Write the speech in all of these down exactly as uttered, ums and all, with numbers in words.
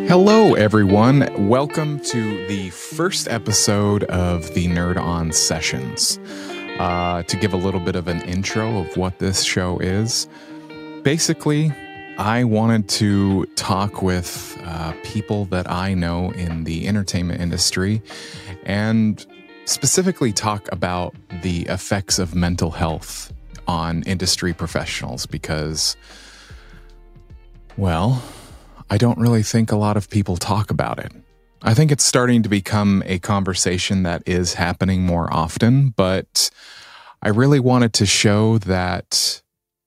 Hello, everyone. Welcome to the first episode of the Nerd On Sessions. Uh, to give a little bit of an intro of what this show is, basically, I wanted to talk with uh, people that I know in the entertainment industry and specifically talk about the effects of mental health on industry professionals because, well, I don't really think a lot of people talk about it. I think it's starting to become a conversation that is happening more often, but I really wanted to show that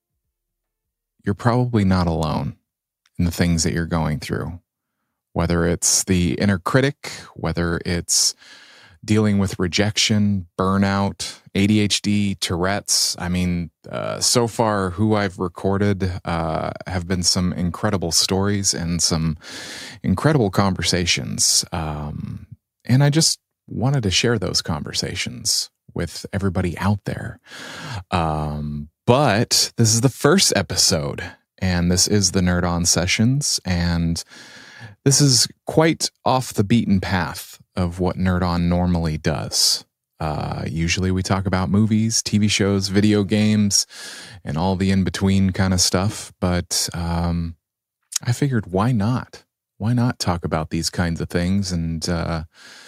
you're probably not alone in the things that you're going through. Whether it's the inner critic, whether it's dealing with rejection, burnout, A D H D, Tourette's. I mean, uh, so far who I've recorded uh, have been some incredible stories and some incredible conversations. Um, and I just wanted to share those conversations with everybody out there. Um, but this is the first episode, and this is the Nerd On Sessions, and this is quite off the beaten path of what Nerd On normally does. Uh, usually we talk about movies, T V shows, video games, and all the in-between kind of stuff. But um, I figured, why not? Why not talk about these kinds of things and uh,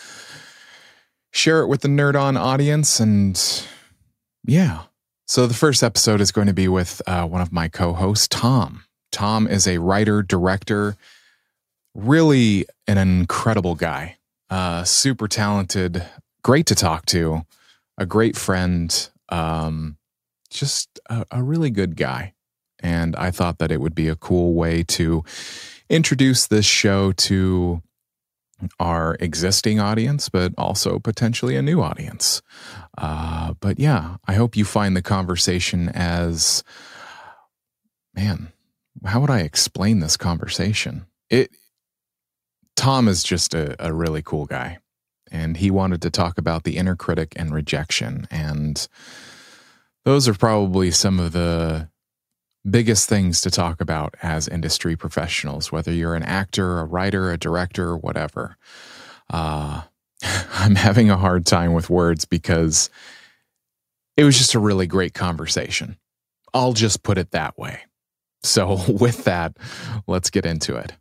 share it with the Nerd On audience? And yeah. So the first episode is going to be with uh, one of my co-hosts, Tom. Tom is a writer, director, really an incredible guy. Uh, super talented, great to talk to, a great friend, um, just a, a really good guy. And I thought that it would be a cool way to introduce this show to our existing audience, but also potentially a new audience. Uh, but yeah, I hope you find the conversation as, man, how would I explain this conversation? It, Tom is just a, a really cool guy, and he wanted to talk about the inner critic and rejection. And those are probably some of the biggest things to talk about as industry professionals, whether you're an actor, a writer, a director, whatever. Uh, I'm having a hard time with words because it was just a really great conversation. I'll just put it that way. So with that, let's get into it.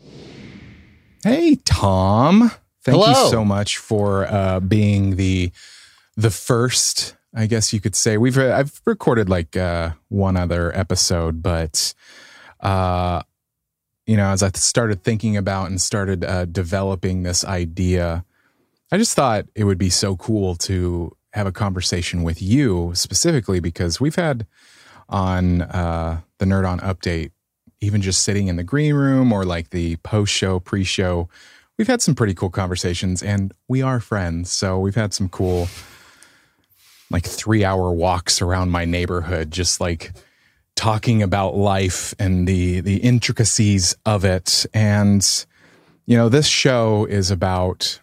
Hey, Tom. Thank Hello. you so much for uh, being the the first, I guess you could say. We've I've recorded like uh, one other episode, but uh, you know, as I started thinking about and started uh, developing this idea, I just thought it would be so cool to have a conversation with you specifically because we've had on uh, the Nerd On Update, even just sitting in the green room or like the post-show, pre-show, we've had some pretty cool conversations, and we are friends. So we've had some cool like three-hour walks around my neighborhood, just like talking about life and the the intricacies of it. And, you know, this show is about,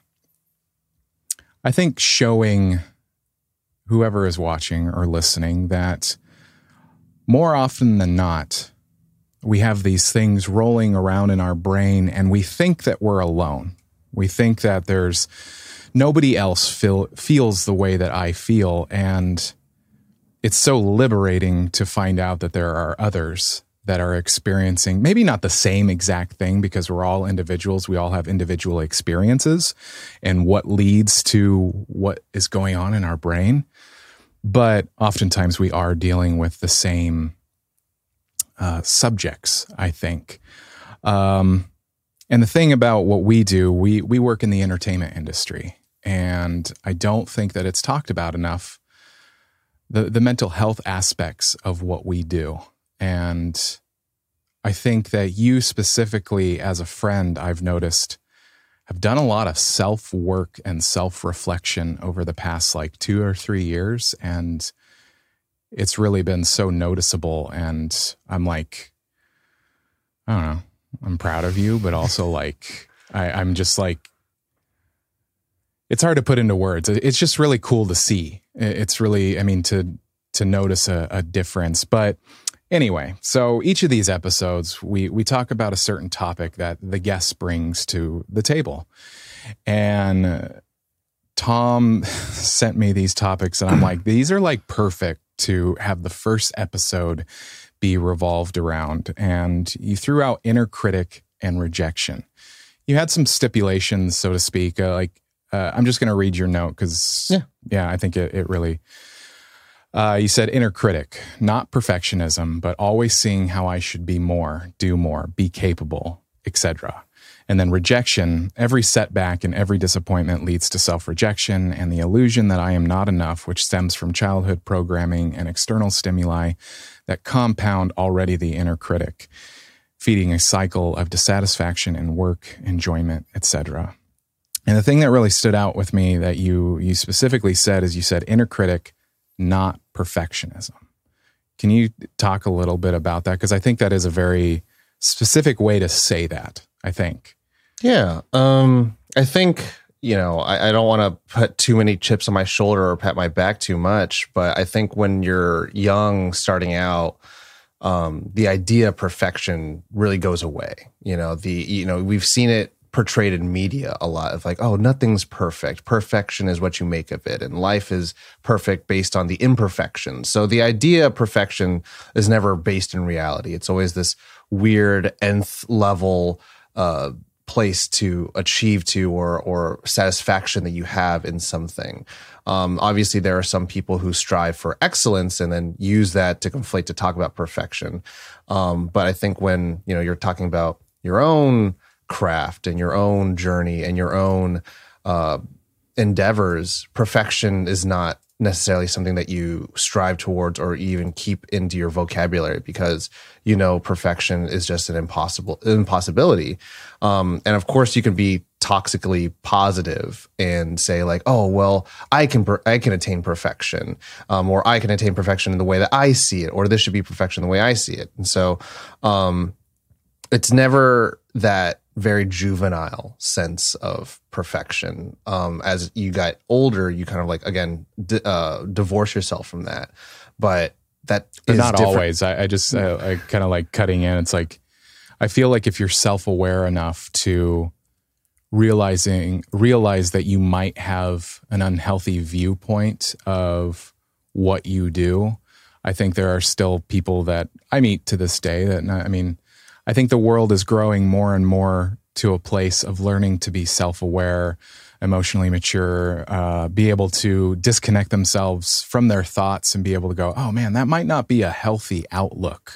I think, showing whoever is watching or listening that more often than not, we have these things rolling around in our brain and we think that we're alone. We think that there's nobody else feel, feels the way that I feel. And it's so liberating to find out that there are others that are experiencing maybe not the same exact thing because we're all individuals. We all have individual experiences and what leads to what is going on in our brain. But oftentimes we are dealing with the same Uh, subjects, I think. Um, and the thing about what we do, we we work in the entertainment industry, and I don't think that it's talked about enough, the, the mental health aspects of what we do. And I think that you specifically, as a friend, I've noticed, have done a lot of self-work and self-reflection over the past like two or three years, and it's really been so noticeable. And I'm like, I don't know, I'm proud of you, but also like, I, I'm just like, it's hard to put into words. It's just really cool to see. It's really, I mean, to, to notice a, a difference. But Anyway, so each of these episodes, we we talk about a certain topic that the guest brings to the table. And uh, Tom sent me these topics, and I'm like, these are like perfect to have the first episode be revolved around. And you threw out inner critic and rejection. You had some stipulations, so to speak. Uh, like, uh, I'm just going to read your note because, yeah. yeah, I think it, it really... Uh, you said inner critic, not perfectionism, but always seeing how I should be more, do more, be capable, et cetera. And then rejection, every setback and every disappointment leads to self-rejection and the illusion that I am not enough, which stems from childhood programming and external stimuli that compound already the inner critic, feeding a cycle of dissatisfaction in work, enjoyment, et cetera. And the thing that really stood out with me that you you specifically said is you said inner critic, not perfectionism. Can you talk a little bit about that? Because I think that is a very specific way to say that, I think. Yeah. Um, I think, you know, I, I don't want to put too many chips on my shoulder or pat my back too much, but I think when you're young, starting out, um, the idea of perfection really goes away. You know, the, you know, we've seen it portrayed in media a lot of like, oh, nothing's perfect. Perfection is what you make of it. And life is perfect based on the imperfections. So the idea of perfection is never based in reality. It's always this weird nth level uh, place to achieve to or or satisfaction that you have in something. Um, obviously, there are some people who strive for excellence and then use that to conflate to talk about perfection. Um, but I think when, you know, you're talking about your own craft and your own journey and your own uh, endeavors, perfection is not necessarily something that you strive towards or even keep into your vocabulary because you know perfection is just an impossible impossibility. Um, and of course, you can be toxically positive and say like, oh well, I can per- I can attain perfection, um, or I can attain perfection in the way that I see it, or this should be perfection the way I see it. And so, um, it's never that very juvenile sense of perfection. Um, as you got older, you kind of like, again, d- uh, divorce yourself from that. But that but is not different. always. I, I just, uh, I kind of like cutting in. It's like, I feel like if you're self-aware enough to realizing, realize that you might have an unhealthy viewpoint of what you do, I think there are still people that I meet to this day that, I mean, I think the world is growing more and more to a place of learning to be self-aware, emotionally mature, uh, be able to disconnect themselves from their thoughts and be able to go, oh man, that might not be a healthy outlook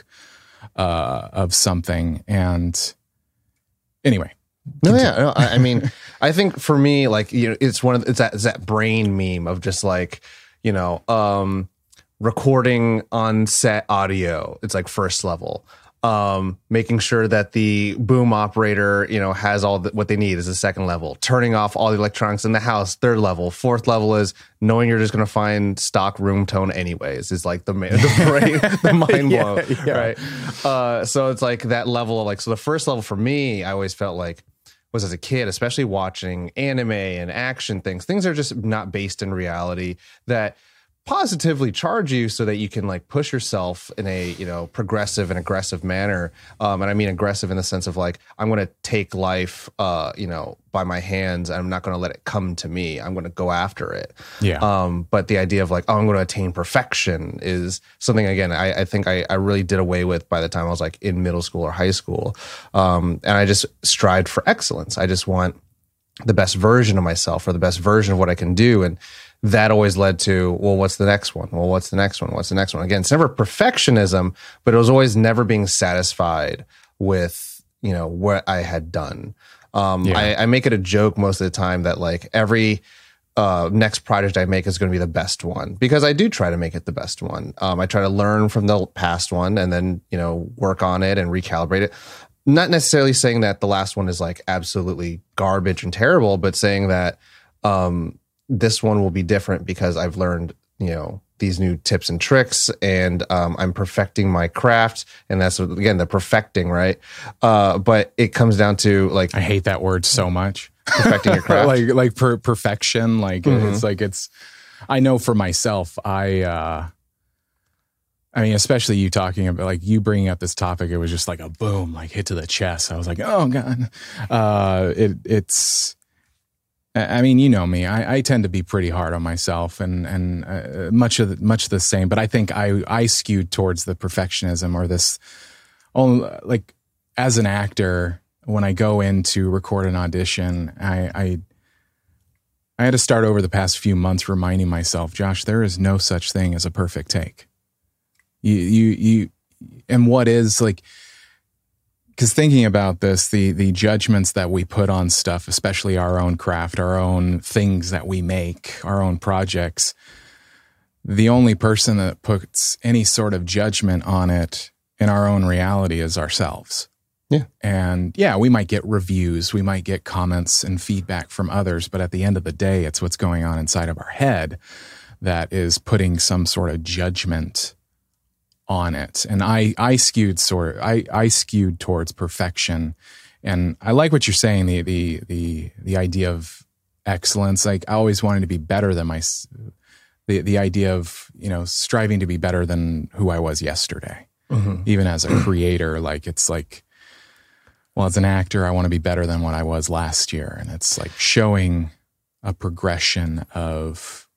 uh, of something. And anyway. No, yeah, no, I, I mean, I think for me, like, you know, it's one of it's that it's that brain meme of just like, you know, um, recording on set audio. It's like first level. Um, making sure that the boom operator, you know, has all the, what they need is a second level. Turning off all the electronics in the house, third level. Fourth level is knowing you're just going to find stock room tone anyways. Is like the the brain, the mind blow, yeah, yeah. right? Uh, so it's like that level of like. So the first level for me, I always felt like was as a kid, especially watching anime and action things. Things are just not based in reality that positively charge you so that you can like push yourself in a, you know, progressive and aggressive manner. Um, and I mean aggressive in the sense of like, I'm going to take life, uh, you know, by my hands. I'm not going to let it come to me. I'm going to go after it. Yeah. Um, but the idea of like, oh, I'm going to attain perfection is something, again, I, I think I, I really did away with by the time I was like in middle school or high school. Um, and I just strived for excellence. I just want the best version of myself or the best version of what I can do. And that always led to, well, what's the next one? Well, what's the next one? What's the next one? Again, it's never perfectionism, but it was always never being satisfied with, you know, what I had done. Um, yeah. I, I make it a joke most of the time that like every uh, next project I make is going to be the best one because I do try to make it the best one. Um, I try to learn from the past one and then, you know, work on it and recalibrate it. Not necessarily saying that the last one is like absolutely garbage and terrible, but saying that, um, this one will be different because I've learned, you know, these new tips and tricks and um, I'm perfecting my craft. And that's, again, the perfecting, right? Uh, but it comes down to like... I hate that word so much. Perfecting your craft. like like per- perfection. Like mm-hmm. It's like it's... I know for myself, I... Uh, I mean, especially you talking about, like, you bringing up this topic, it was just like a boom, like hit to the chest. I was like, oh God. Uh, it, it's, I mean, you know me, I, I tend to be pretty hard on myself and, and uh, much of the, much the same, but I think I, I skewed towards the perfectionism or this, oh, like as an actor, when I go in to record an audition, I, I, I had to start over the past few months reminding myself, Josh, there is no such thing as a perfect take. You, you, you, and what is like, because thinking about this, the the judgments that we put on stuff, especially our own craft, our own things that we make, our own projects, the only person that puts any sort of judgment on it in our own reality is ourselves. Yeah. And yeah, we might get reviews, we might get comments and feedback from others, but at the end of the day, it's what's going on inside of our head that is putting some sort of judgment on it. And I, I skewed sort I, I skewed towards perfection. And I like what you're saying, the, the, the, the idea of excellence. Like, I always wanted to be better than my, the, the idea of, you know, striving to be better than who I was yesterday. Mm-hmm. Even as a creator, like, it's like, well, as an actor, I want to be better than what I was last year. And it's like showing a progression of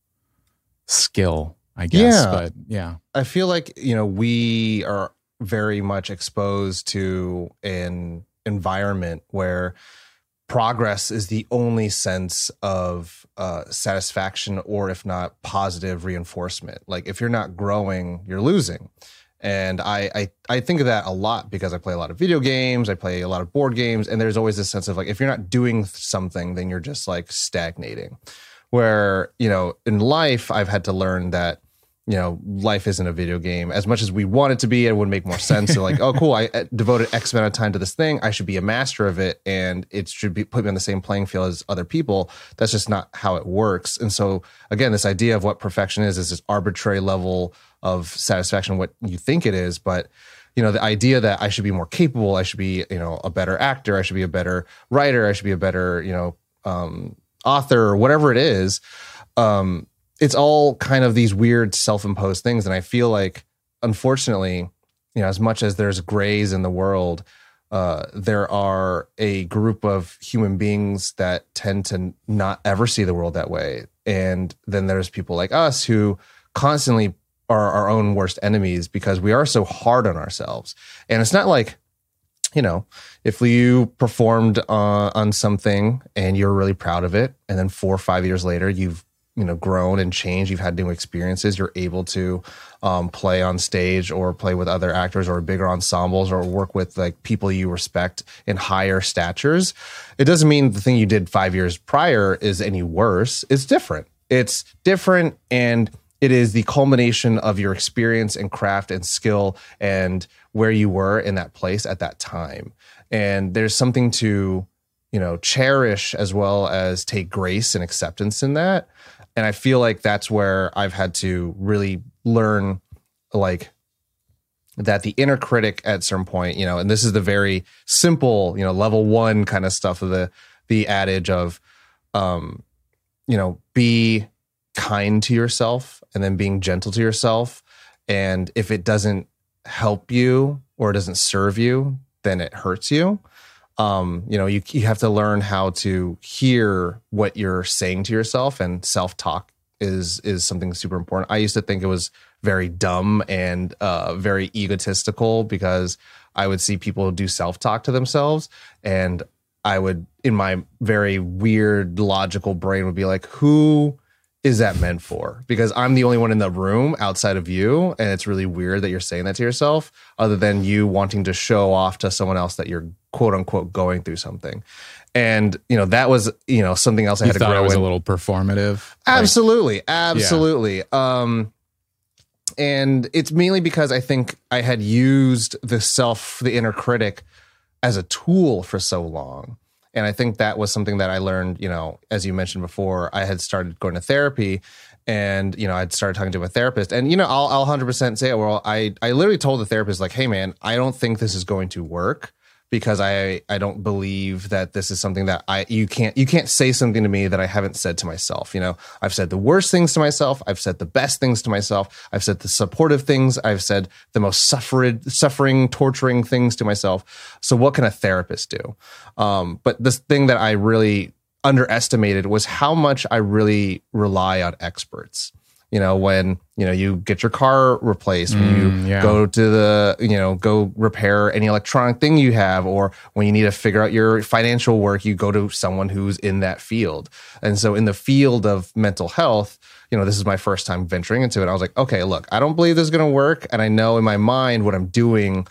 skill, I guess. Yeah. But yeah. I feel like, you know, we are very much exposed to an environment where progress is the only sense of uh, satisfaction, or if not positive reinforcement. Like, if you're not growing, you're losing. And I, I I think of that a lot because I play a lot of video games, I play a lot of board games, and there's always this sense of like, if you're not doing something, then you're just like stagnating. Where, you know, in life, I've had to learn that, you know, life isn't a video game. As much as we want it to be, it would make more sense to like, oh, cool, I devoted X amount of time to this thing, I should be a master of it, and it should be put me on the same playing field as other people. That's just not how it works. And so, again, this idea of what perfection is, is this arbitrary level of satisfaction, what you think it is. But, you know, the idea that I should be more capable, I should be, you know, a better actor, I should be a better writer, I should be a better, you know, um, author, or whatever it is, um, it's all kind of these weird self-imposed things. And I feel like, unfortunately, you know, as much as there's grays in the world, uh, there are a group of human beings that tend to not ever see the world that way. And then there's people like us who constantly are our own worst enemies because we are so hard on ourselves. And it's not like, you know, if you performed uh, on something and you're really proud of it, and then four or five years later, you've, you know, grown and changed, you've had new experiences, you're able to um, play on stage or play with other actors or bigger ensembles or work with like people you respect in higher statures. It doesn't mean the thing you did five years prior is any worse. It's different. It's different, and it is the culmination of your experience and craft and skill and where you were in that place at that time. And there's something to, you know, cherish as well as take grace and acceptance in that. And I feel like that's where I've had to really learn, like, that the inner critic at some point, you know, and this is the very simple, you know, level one kind of stuff of the, the adage of, um, you know, be kind to yourself and then being gentle to yourself. And if it doesn't help you or it doesn't serve you, then it hurts you. Um, you know, you, you have to learn how to hear what you're saying to yourself, and self-talk is, is something super important. I used to think it was very dumb and uh, very egotistical because I would see people do self-talk to themselves, and I would, in my very weird logical brain, would be like, who is that meant for? Because I'm the only one in the room outside of you, and it's really weird that you're saying that to yourself, other than you wanting to show off to someone else that you're quote unquote going through something. And, you know, that was, you know, something else I you had to grow it was in. A little performative. Absolutely. Like, absolutely. Yeah. Um, and it's mainly because I think I had used the self, the inner critic, as a tool for so long. And I think that was something that I learned, you know, as you mentioned before, I had started going to therapy, and, you know, I'd started talking to a therapist, and, you know, I'll, I'll one hundred percent say, well, I, I literally told the therapist, like, hey man, I don't think this is going to work because I, I don't believe that this is something that I, you can't, you can't say something to me that I haven't said to myself. You know, I've said the worst things to myself. I've said the best things to myself. I've said the supportive things. I've said the most suffered, suffering, torturing things to myself. So what can a therapist do? Um, but this thing that I really underestimated was how much I really rely on experts. You know, when, you know, you get your car replaced, when you Mm, yeah. go to the, you know, go repair any electronic thing you have, or when you need to figure out your financial work, you go to someone who's in that field. And so in the field of mental health, you know, this is my first time venturing into it. I was like, okay, look, I don't believe this is going to work. And I know in my mind what I'm doing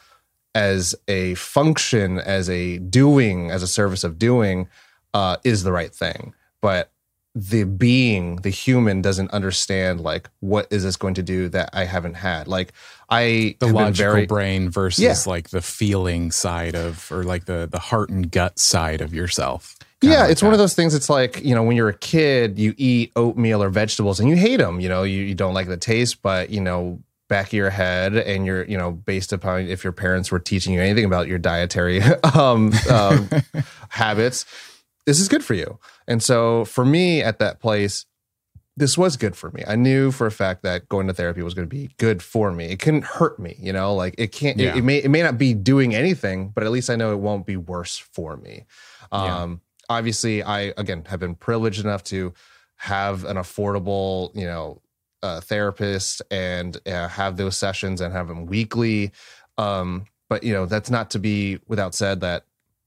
as a function, as a doing, as a service of doing, uh, is the right thing. But the being, the human doesn't understand, like, what is this going to do that I haven't had? Like, I The have been logical very, brain versus Yeah. like the feeling side of, or like the, the heart and gut side of yourself. Kinda yeah, like it's one of that. those things. It's like, you know, when you're a kid, you eat oatmeal or vegetables and you hate them, you know, you, you don't like the taste, but, you know, back of your head, and you're, you know, based upon if your parents were teaching you anything about your dietary um, um, habits, this is good for you. And so for me at that place, this was good for me. I knew for a fact that going to therapy was going to be good for me. It couldn't hurt me, you know, like it can't, Yeah. it, it may, it may not be doing anything, but at least I know it won't be worse for me. Um, Yeah. Obviously I, again, have been privileged enough to have an affordable, you know, uh, therapist and uh, have those sessions and have them weekly. Um, but you know, that's not to be without said that,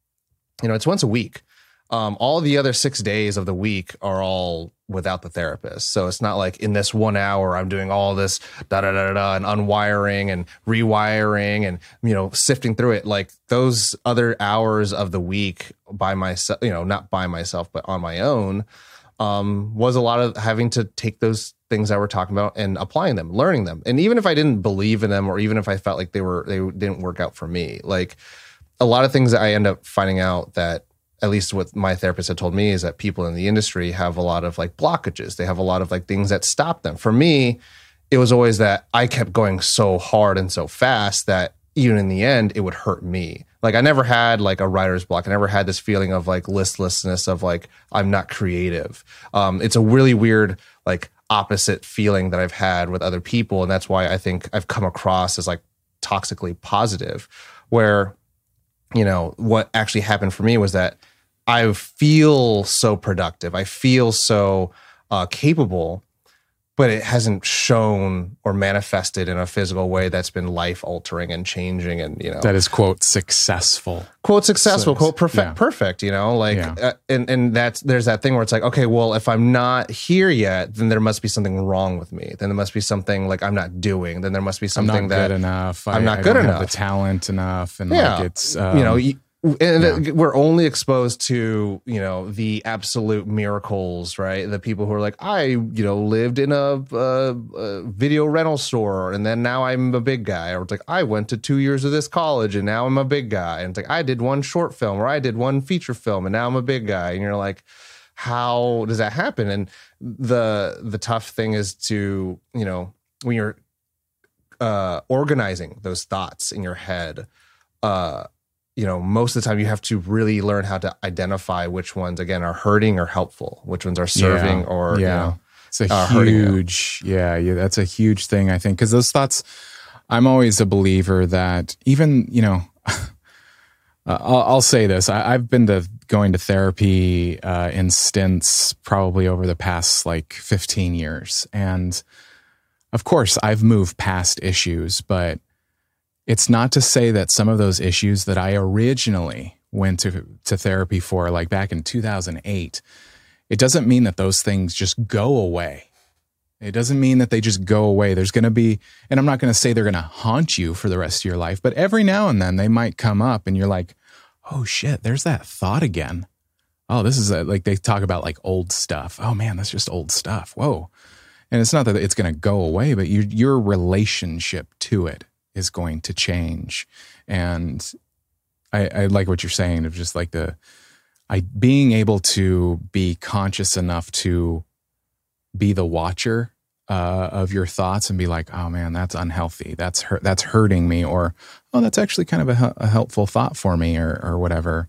you know, it's once a week. Um, all the other six days of the week are all without the therapist. So it's not like in this one hour, I'm doing all this da da da da and unwiring and rewiring and, you know, sifting through it. Like those other hours of the week by myself, you know, not by myself, but on my own, um, was a lot of having to take those things that we're talking about and applying them, learning them. And even if I didn't believe in them, or even if I felt like they were, they didn't work out for me, like a lot of things that I end up finding out that, at least what my therapist had told me, is that people in the industry have a lot of like blockages. They have a lot of like things that stop them. For me, it was always that I kept going so hard and so fast that even in the end, it would hurt me. Like I never had like a writer's block. I never had this feeling of like listlessness of like, I'm not creative. Um, it's a really weird, like opposite feeling that I've had with other people. And that's why I think I've come across as like toxically positive, where, you know, what actually happened for me was that I feel so productive. I feel so uh, capable, but it hasn't shown or manifested in a physical way that's been life altering and changing. And, you know, That is, quote, successful. quote successful, So- quote perfect, yeah. perfect, you know, like, Yeah. uh, and, and that's, there's that thing where it's like, okay, well, if I'm not here yet, then there must be something wrong with me. Then there must be something like I'm not doing. Then there must be I'm something not that good enough. I'm I, not I good don't enough. have the talent enough. And Yeah. like it's, um, you know, you, and yeah. we're only exposed to, you know, the absolute miracles, right? The people who are like, I, you know, lived in a, a, a video rental store and then now I'm a big guy. Or it's like, I went to two years of this college and now I'm a big guy. And it's like, I did one short film or I did one feature film and now I'm a big guy. And you're like, how does that happen? And the, the tough thing is to, you know, when you're uh, organizing those thoughts in your head, uh, you know, most of the time you have to really learn how to identify which ones, again, are hurting or helpful, which ones are serving Yeah. or, yeah. you know, It's a uh, hurting you. huge, yeah, yeah, that's a huge thing, I think, because those thoughts, I'm always a believer that even, you know, uh, I'll, I'll say this, I, I've been to going to therapy uh, in stints probably over the past like fifteen years. And of course, I've moved past issues, but it's not to say that some of those issues that I originally went to, to therapy for, like back in two thousand eight, it doesn't mean that those things just go away. It doesn't mean that they just go away. There's going to be, and I'm not going to say they're going to haunt you for the rest of your life, but every now and then they might come up and you're like, oh shit, there's that thought again. Oh, this is a, like they talk about like old stuff. Oh man, that's just old stuff. Whoa. And it's not that it's going to go away, but your, your relationship to it is going to change. And I, I like what you're saying of just like the, I being able to be conscious enough to be the watcher uh, of your thoughts and be like, oh man, that's unhealthy. That's hurt. That's hurting me. Or, oh, that's actually kind of a, a helpful thought for me, or, or whatever.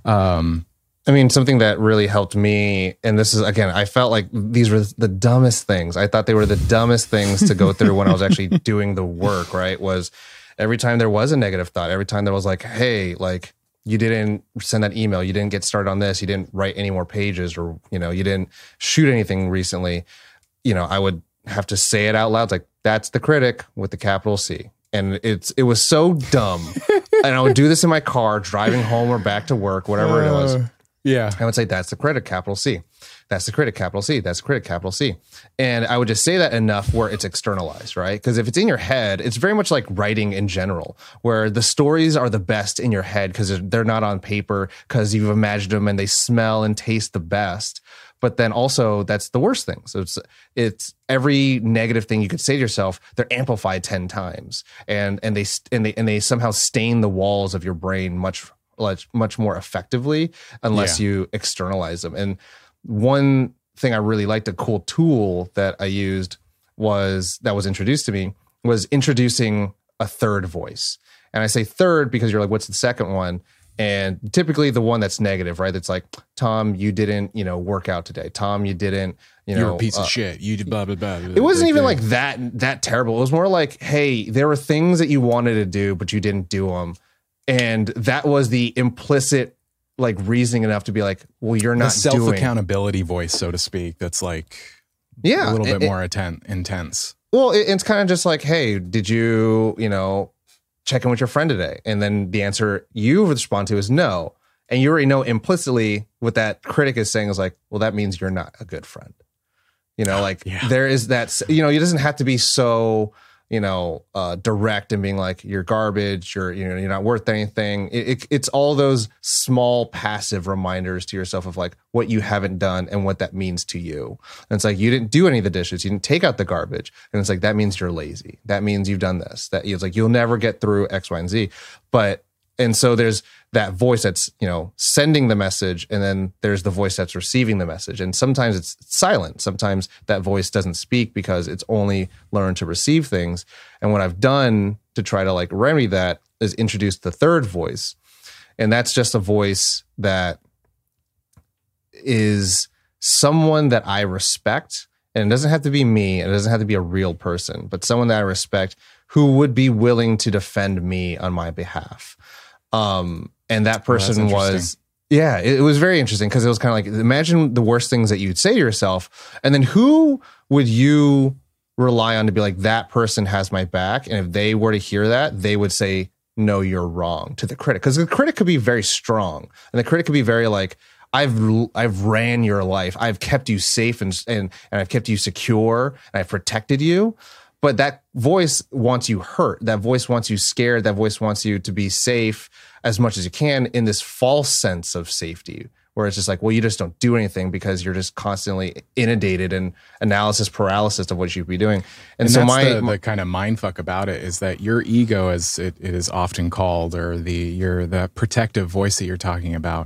Um, I mean, something that really helped me, and this is, again, I felt like these were the dumbest things. I thought they were the dumbest things to go through when I was actually doing the work, right? Was every time there was a negative thought, every time there was like, hey, like, you didn't send that email, you didn't get started on this, you didn't write any more pages, or, you know, you didn't shoot anything recently, you know, I would have to say it out loud. It's like, that's the critic with the capital C. And it's it was so dumb. And I would do this in my car, driving home or back to work, whatever uh, it was. Yeah. I would say, that's the critic, capital C. That's the critic, capital C. That's the critic, capital C. And I would just say that enough where it's externalized, right? Because if it's in your head, it's very much like writing in general, where the stories are the best in your head because they're not on paper, because you've imagined them and they smell and taste the best. But then also, that's the worst thing. So it's it's every negative thing you could say to yourself, they're amplified ten times, and and they and they and they somehow stain the walls of your brain much much much more effectively unless yeah. you externalize them. And one thing I really liked, a cool tool that I used was that was introduced to me was introducing a third voice. And I say third because you're like, what's the second one? And typically the one that's negative, right? It's like, Tom, you didn't, you know, work out today. Tom, you didn't, you know, you're a piece uh, of shit. You did blah, blah, blah, blah. It wasn't even like that, that terrible. It was more like, hey, there were things that you wanted to do, but you didn't do them. And that was the implicit, like, reasoning enough to be like, well, you're not the doing self-accountability voice, so to speak. That's like, yeah, a little it, bit more atten- intense. Well, it, it's kind of just like, hey, did you, you know, check in with your friend today? And then the answer you respond to is no. And you already know implicitly what that critic is saying is like, well, that means you're not a good friend. You know, like yeah. there is that, you know, it doesn't have to be so, you know, uh, direct and being like, you're garbage, you're, you know, you're not worth anything. It, it, it's all those small passive reminders to yourself of like what you haven't done and what that means to you. And it's like, you didn't do any of the dishes, you didn't take out the garbage. And it's like, that means you're lazy. That means you've done this. That it's like, you'll never get through X, Y, and Z. But, and so there's that voice that's, you know, sending the message, and then there's the voice that's receiving the message. And sometimes it's silent. Sometimes that voice doesn't speak because it's only learned to receive things. And what I've done to try to like remedy that is introduce the third voice. And that's just a voice that is someone that I respect. And it doesn't have to be me. It doesn't have to be a real person, but someone that I respect who would be willing to defend me on my behalf. Um, and that person oh, was, yeah, it, it was very interesting because it was kind of like, imagine the worst things that you'd say to yourself. And then who would you rely on to be like, that person has my back? And if they were to hear that, they would say, no, you're wrong, to the critic. Because the critic could be very strong. And the critic could be very like, I've I've ran your life. I've kept you safe and and, and I've kept you secure and I've protected you. But that voice wants you hurt. That voice wants you scared. That voice wants you to be safe as much as you can in this false sense of safety, where it's just like, well, you just don't do anything because you're just constantly inundated in analysis paralysis of what you should be doing. And, and so that's my, the, the kind of mindfuck about it is that your ego, as it, it is often called, or the your the protective voice that you're talking about,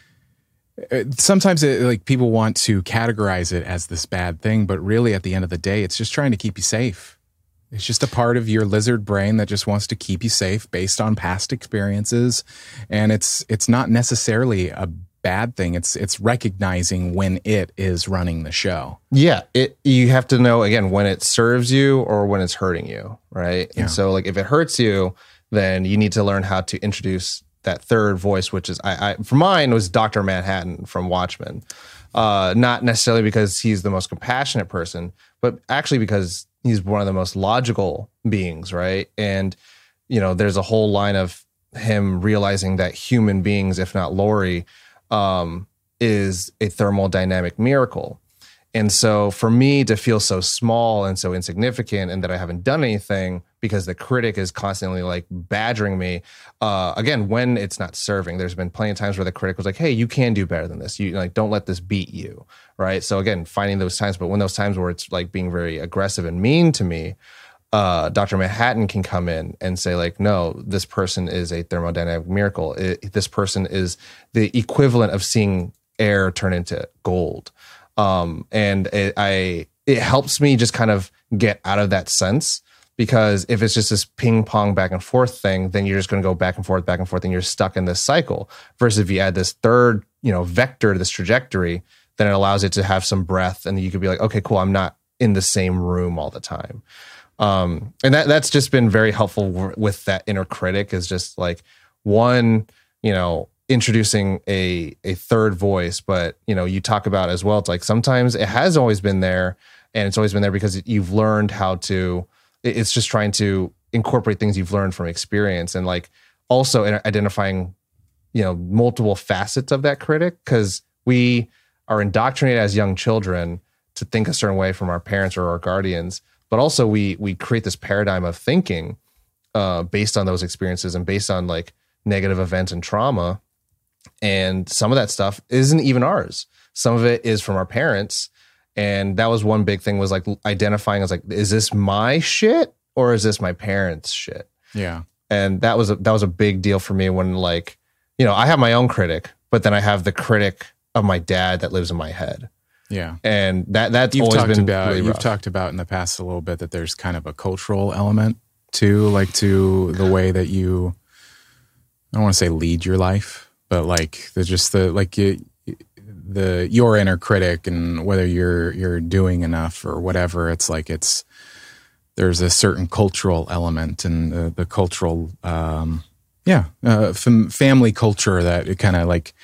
sometimes it, like people want to categorize it as this bad thing, but really at the end of the day, it's just trying to keep you safe. It's just a part of your lizard brain that just wants to keep you safe based on past experiences. And it's it's not necessarily a bad thing. It's it's recognizing when it is running the show. Yeah, it you have to know, again, when it serves you or when it's hurting you, right? Yeah. And so like if it hurts you, then you need to learn how to introduce that third voice, which is, I, I for mine was Doctor Manhattan from Watchmen. Uh, not necessarily because he's the most compassionate person, but actually because he's one of the most logical beings, right? And, you know, there's a whole line of him realizing that human beings, if not Lori, um, is a thermodynamic miracle. And so for me to feel so small and so insignificant and that I haven't done anything because the critic is constantly like badgering me, uh, again, when it's not serving, there's been plenty of times where the critic was like, hey, you can do better than this. You like, don't let this beat you, right? So again, finding those times, but when those times where it's like being very aggressive and mean to me, uh, Doctor Manhattan can come in and say like, no, this person is a thermodynamic miracle. It, this person is the equivalent of seeing air turn into gold. Um, and it, I, it helps me just kind of get out of that sense, because if it's just this ping pong back and forth thing, then you're just going to go back and forth, back and forth, and you're stuck in this cycle. Versus if you add this third, you know, vector to this trajectory, then it allows it to have some breath, and you could be like, okay, cool, I'm not in the same room all the time. Um, and that that's just been very helpful w- with that inner critic, is just like, one, you know, introducing a a third voice. But, you know, you talk about as well, it's like sometimes it has always been there, and it's always been there because you've learned how to, it's just trying to incorporate things you've learned from experience, and like also identifying, you know, multiple facets of that critic, because we are indoctrinated as young children to think a certain way from our parents or our guardians, but also we we create this paradigm of thinking uh, based on those experiences and based on like negative events and trauma. And some of that stuff isn't even ours. Some of it is from our parents. And that was one big thing, was like identifying as like, is this my shit or is this my parents' shit? Yeah. And that was a, that was a big deal for me when, like, you know, I have my own critic, but then I have the critic of my dad that lives in my head. Yeah. And that that's you've always talked been about really you've rough. talked about in the past a little bit that there's kind of a cultural element too, like to the way that you, I don't want to say lead your life, but like the just the like you, the your inner critic, and whether you're you're doing enough or whatever, it's like it's there's a certain cultural element, and the, the cultural um yeah uh, fam- family culture that it kind of like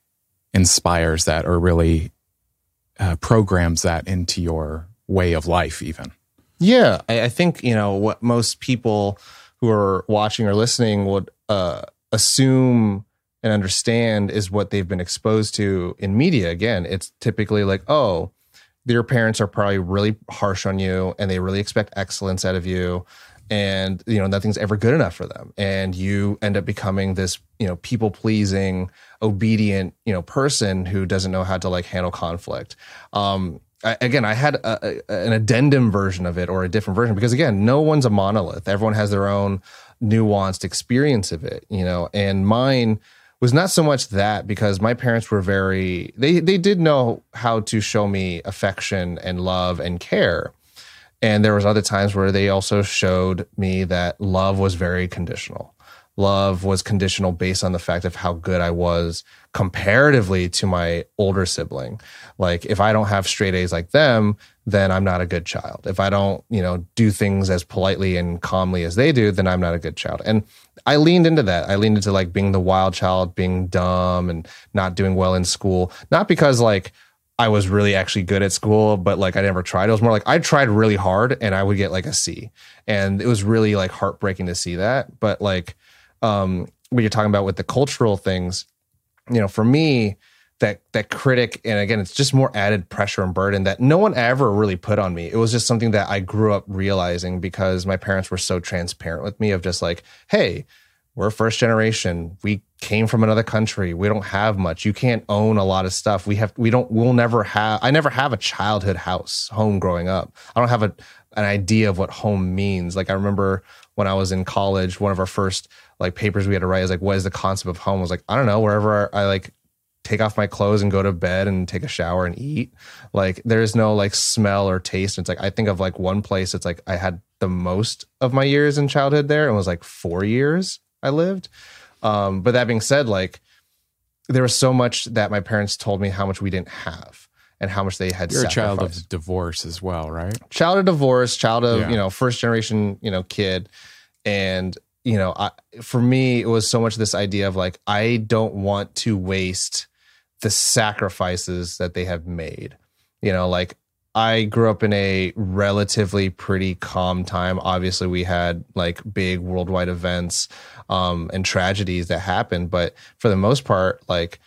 inspires that, or really uh, programs that into your way of life even. Yeah, I, I think, you know, what most people who are watching or listening would uh, assume and understand is what they've been exposed to in media. Again, it's typically like, oh, your parents are probably really harsh on you and they really expect excellence out of you, and, you know, nothing's ever good enough for them. And you end up becoming this, you know, people pleasing, obedient, you know, person who doesn't know how to like handle conflict. Um, I, again, I had a, a, an addendum version of it, or a different version, because again, no one's a monolith. Everyone has their own nuanced experience of it, you know, and mine was not so much that, because my parents were very, they, they did know how to show me affection and love and care. And there was other times where they also showed me that love was very conditional. Love was conditional based on the fact of how good I was comparatively to my older sibling. Like, if I don't have straight A's like them, then I'm not a good child. If I don't, you know, do things as politely and calmly as they do, then I'm not a good child. And I leaned into that. I leaned into like being the wild child, being dumb and not doing well in school. Not because like I was really actually good at school, but like I never tried. It was more like I tried really hard and I would get like a C. And it was really like heartbreaking to see that. But like, um, what you're talking about with the cultural things, you know, for me, that that critic, and again, it's just more added pressure and burden that no one ever really put on me. It was just something that I grew up realizing because my parents were so transparent with me of just like, hey, we're first generation. We came from another country. We don't have much. You can't own a lot of stuff. We have, we don't, we'll never have, I never have a childhood house, home growing up. I don't have a, an idea of what home means. Like, I remember when I was in college, one of our first like papers we had to write is like, what is the concept of home? I was like, I don't know, wherever I like take off my clothes and go to bed and take a shower and eat. Like, there's no like smell or taste. It's like, I think of like one place, it's like I had the most of my years in childhood there, and it was like four years I lived. Um, but that being said, like, there was so much that my parents told me how much we didn't have and how much they had You're sacrificed. a child of divorce as well, right? Child of divorce, child of, Yeah. you know, first generation, you know, kid. And, you know, I, for me, it was so much this idea of like, I don't want to waste the sacrifices that they have made. You know, like, I grew up in a relatively pretty calm time. Obviously, we had like big worldwide events um, and tragedies that happened. But for the most part, like,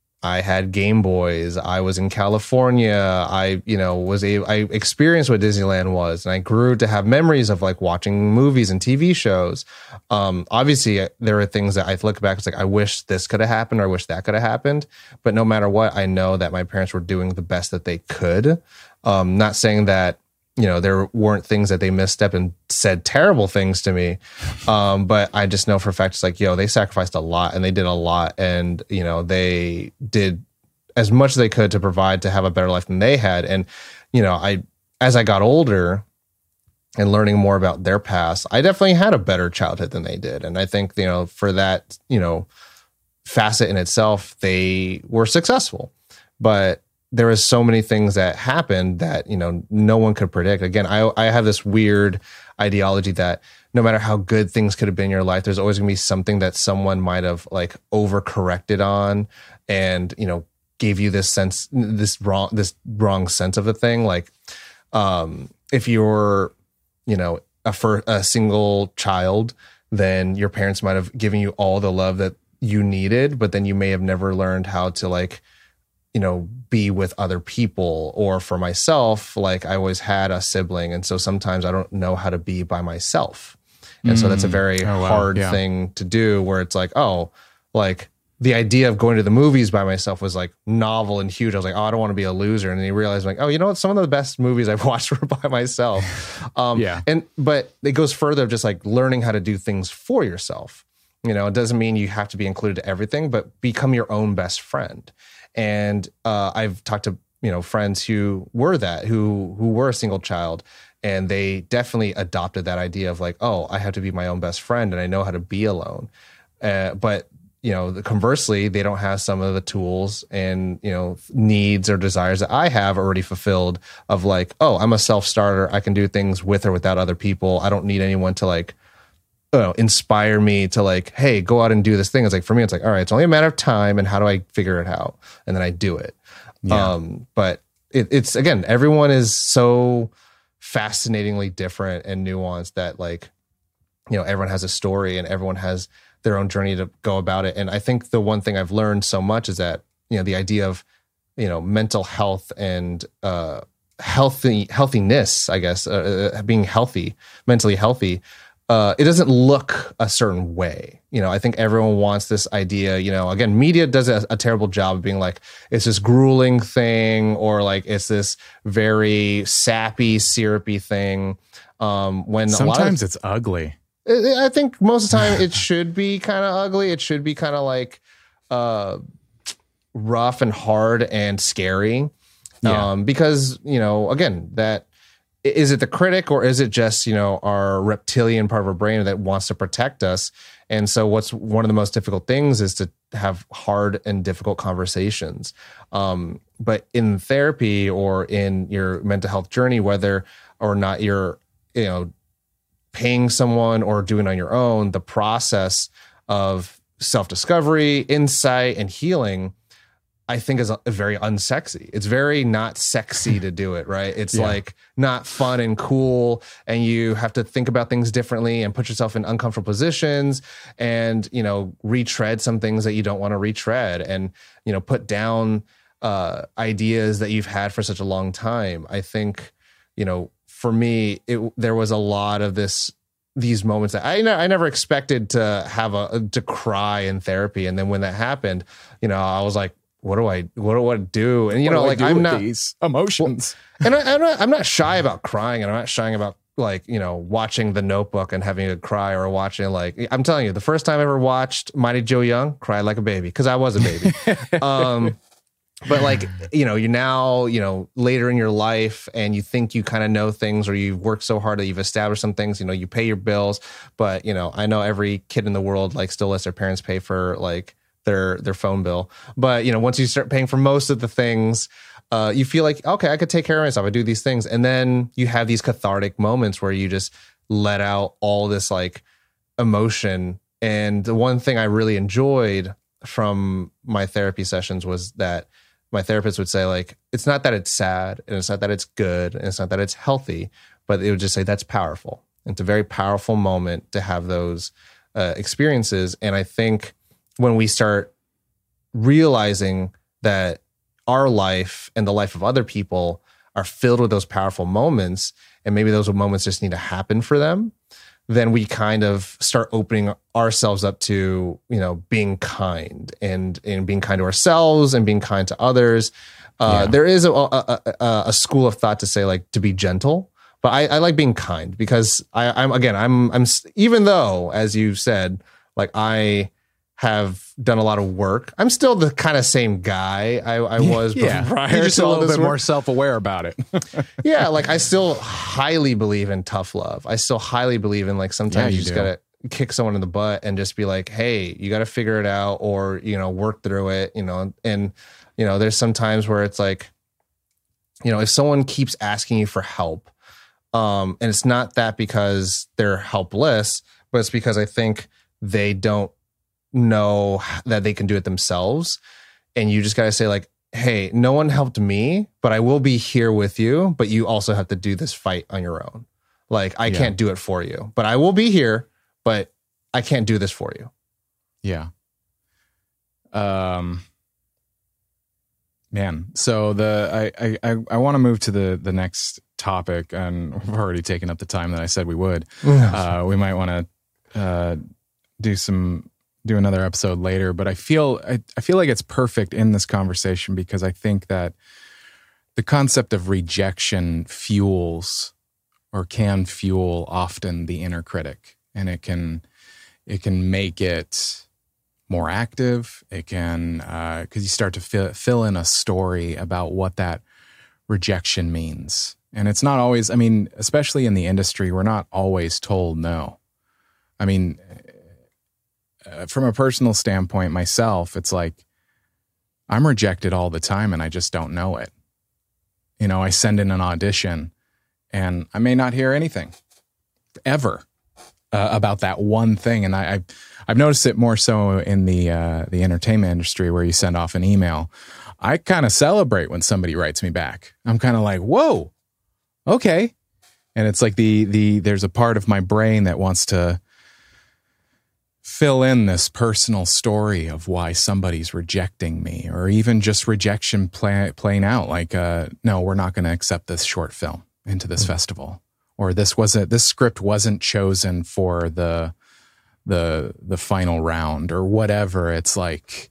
I had Game Boys. I was in California. I, you know, was a, I experienced what Disneyland was, and I grew to have memories of like watching movies and T V shows. Um, obviously, there are things that I look back, it's like, I wish this could have happened, or I wish that could have happened. But no matter what, I know that my parents were doing the best that they could. Um, not saying that, you know, there weren't things that they misstepped and said terrible things to me. Um, but I just know for a fact, it's like, yo, they sacrificed a lot and they did a lot. And, you know, they did as much as they could to provide to have a better life than they had. And, you know, I, as I got older and learning more about their past, I definitely had a better childhood than they did. And I think, you know, for that, you know, facet in itself, they were successful. But there was so many things that happened that, you know, no one could predict. Again, I, I have this weird ideology that no matter how good things could have been in your life, there's always gonna be something that someone might have like overcorrected on and, you know, gave you this sense, this wrong, this wrong sense of the thing. Like, um, if you're, you know, a, for a single child, then your parents might have given you all the love that you needed, but then you may have never learned how to, like, you know, be with other people. Or for myself, like, I always had a sibling, and so sometimes I don't know how to be by myself. And mm. so that's a very oh, wow. hard yeah. thing to do, where it's like, oh, like the idea of going to the movies by myself was like novel and huge. I was like, oh, I don't want to be a loser. And then you realize, like, oh, you know what? Some of the best movies I've watched were by myself. Um, yeah. And, but it goes further of just like learning how to do things for yourself. You know, it doesn't mean you have to be included to everything, but become your own best friend. And uh, I've talked to, you know, friends who were that, who who were a single child, and they definitely adopted that idea of like, oh, I have to be my own best friend, and I know how to be alone. Uh, but you know, conversely, they don't have some of the tools and, you know, needs or desires that I have already fulfilled. Of like, oh, I'm a self-starter. I can do things with or without other people. I don't need anyone to like, you know, inspire me to like, hey, go out and do this thing. It's like, for me, it's like, all right, it's only a matter of time, and how do I figure it out? And then I do it. Yeah. Um, but it, it's, again, everyone is so fascinatingly different and nuanced that, like, you know, everyone has a story and everyone has their own journey to go about it. And I think the one thing I've learned so much is that, you know, the idea of, you know, mental health and uh, healthy healthiness, I guess, uh, being healthy, mentally healthy, Uh, it doesn't look a certain way. You know, I think everyone wants this idea, you know, again, media does a, a terrible job of being like, it's this grueling thing, or like it's this very sappy, syrupy thing. Um, when sometimes a lot of, it's ugly. I think most of the time it should be kind of ugly. It should be kind of like uh, rough and hard and scary. Yeah. Um, because, you know, again, that, is it the critic, or is it just, you know, our reptilian part of our brain that wants to protect us? And so what's one of the most difficult things is to have hard and difficult conversations. Um, but in therapy or in your mental health journey, whether or not you're, you know, paying someone or doing it on your own, the process of self-discovery, insight, and healing, I think is a, a very unsexy. It's very not sexy to do it, right? It's yeah. like not fun and cool, and you have to think about things differently and put yourself in uncomfortable positions, and, you know, retread some things that you don't want to retread, and, you know, put down uh, ideas that you've had for such a long time. I think, you know, for me, it, there was a lot of this, these moments that I, I never expected to have a, to cry in therapy. And then when that happened, you know, I was like, what do I, what do I do? And, you what know, like, I'm not these emotions well, and I, I'm not, I'm not shy about crying, and I'm not shy about, like, you know, watching The Notebook and having a cry, or watching, like, I'm telling you, the first time I ever watched Mighty Joe Young, cried like a baby, because I was a baby. um, but like, you know, you're now, you know, later in your life, and you think you kind of know things, or you've worked so hard that you've established some things, you know, you pay your bills, but, you know, I know every kid in the world, like, still lets their parents pay for, like, their their phone bill. But, you know, once you start paying for most of the things, uh, you feel like, okay, I could take care of myself. I do these things. And then you have these cathartic moments where you just let out all this, like, emotion. And the one thing I really enjoyed from my therapy sessions was that my therapist would say, like, it's not that it's sad, and it's not that it's good, and it's not that it's healthy, but they would just say, that's powerful. It's a very powerful moment to have those uh, experiences. And I think when we start realizing that our life and the life of other people are filled with those powerful moments, and maybe those moments just need to happen for them, then we kind of start opening ourselves up to, you know, being kind, and, and being kind to ourselves and being kind to others. Uh, yeah. There is a, a, a, a school of thought to say, like, to be gentle, but I, I like being kind, because I, I'm, again, I'm, I'm, even though, as you said, like, I have done a lot of work. I'm still the kind of same guy I, I was yeah. prior You're just to a all little this bit work. more self-aware about it. Yeah, like I still highly believe in tough love. I still highly believe in like sometimes Yeah, you, you just do. gotta kick someone in the butt and just be like, hey, you gotta figure it out, or you know, work through it, you know. And you know, there's some times where it's like, you know, if someone keeps asking you for help, um, and it's not that because they're helpless, but it's because I think they don't know that they can do it themselves. And you just got to say like, hey, no one helped me, but I will be here with you. But you also have to do this fight on your own. Like, I Yeah. can't do it for you, but I will be here, but I can't do this for you. Yeah. Um, man. So the, I, I, I want to move to the, the next topic, and we've already taken up the time that I said we would. Uh, we might want to, uh, do some, do another episode later, but I feel I, I feel like it's perfect in this conversation because I think that the concept of rejection fuels or can fuel often the inner critic, and it can it can make it more active. It can uh, because you start to fill, fill in a story about what that rejection means, and it's not always. I mean, especially in the industry, we're not always told no. I mean. Uh, from a personal standpoint myself, it's like I'm rejected all the time and I just don't know it. You know, I send in an audition and I may not hear anything ever uh, about that one thing. And I, I, I've noticed it more so in the, uh, the entertainment industry where you send off an email. I kind of celebrate when somebody writes me back. I'm kind of like, whoa, okay. And it's like the, the, there's a part of my brain that wants to fill in this personal story of why somebody's rejecting me, or even just rejection play, playing out like, uh, no, we're not going to accept this short film into this mm-hmm. festival, or this wasn't, this script wasn't chosen for the, the, the final round or whatever. It's like,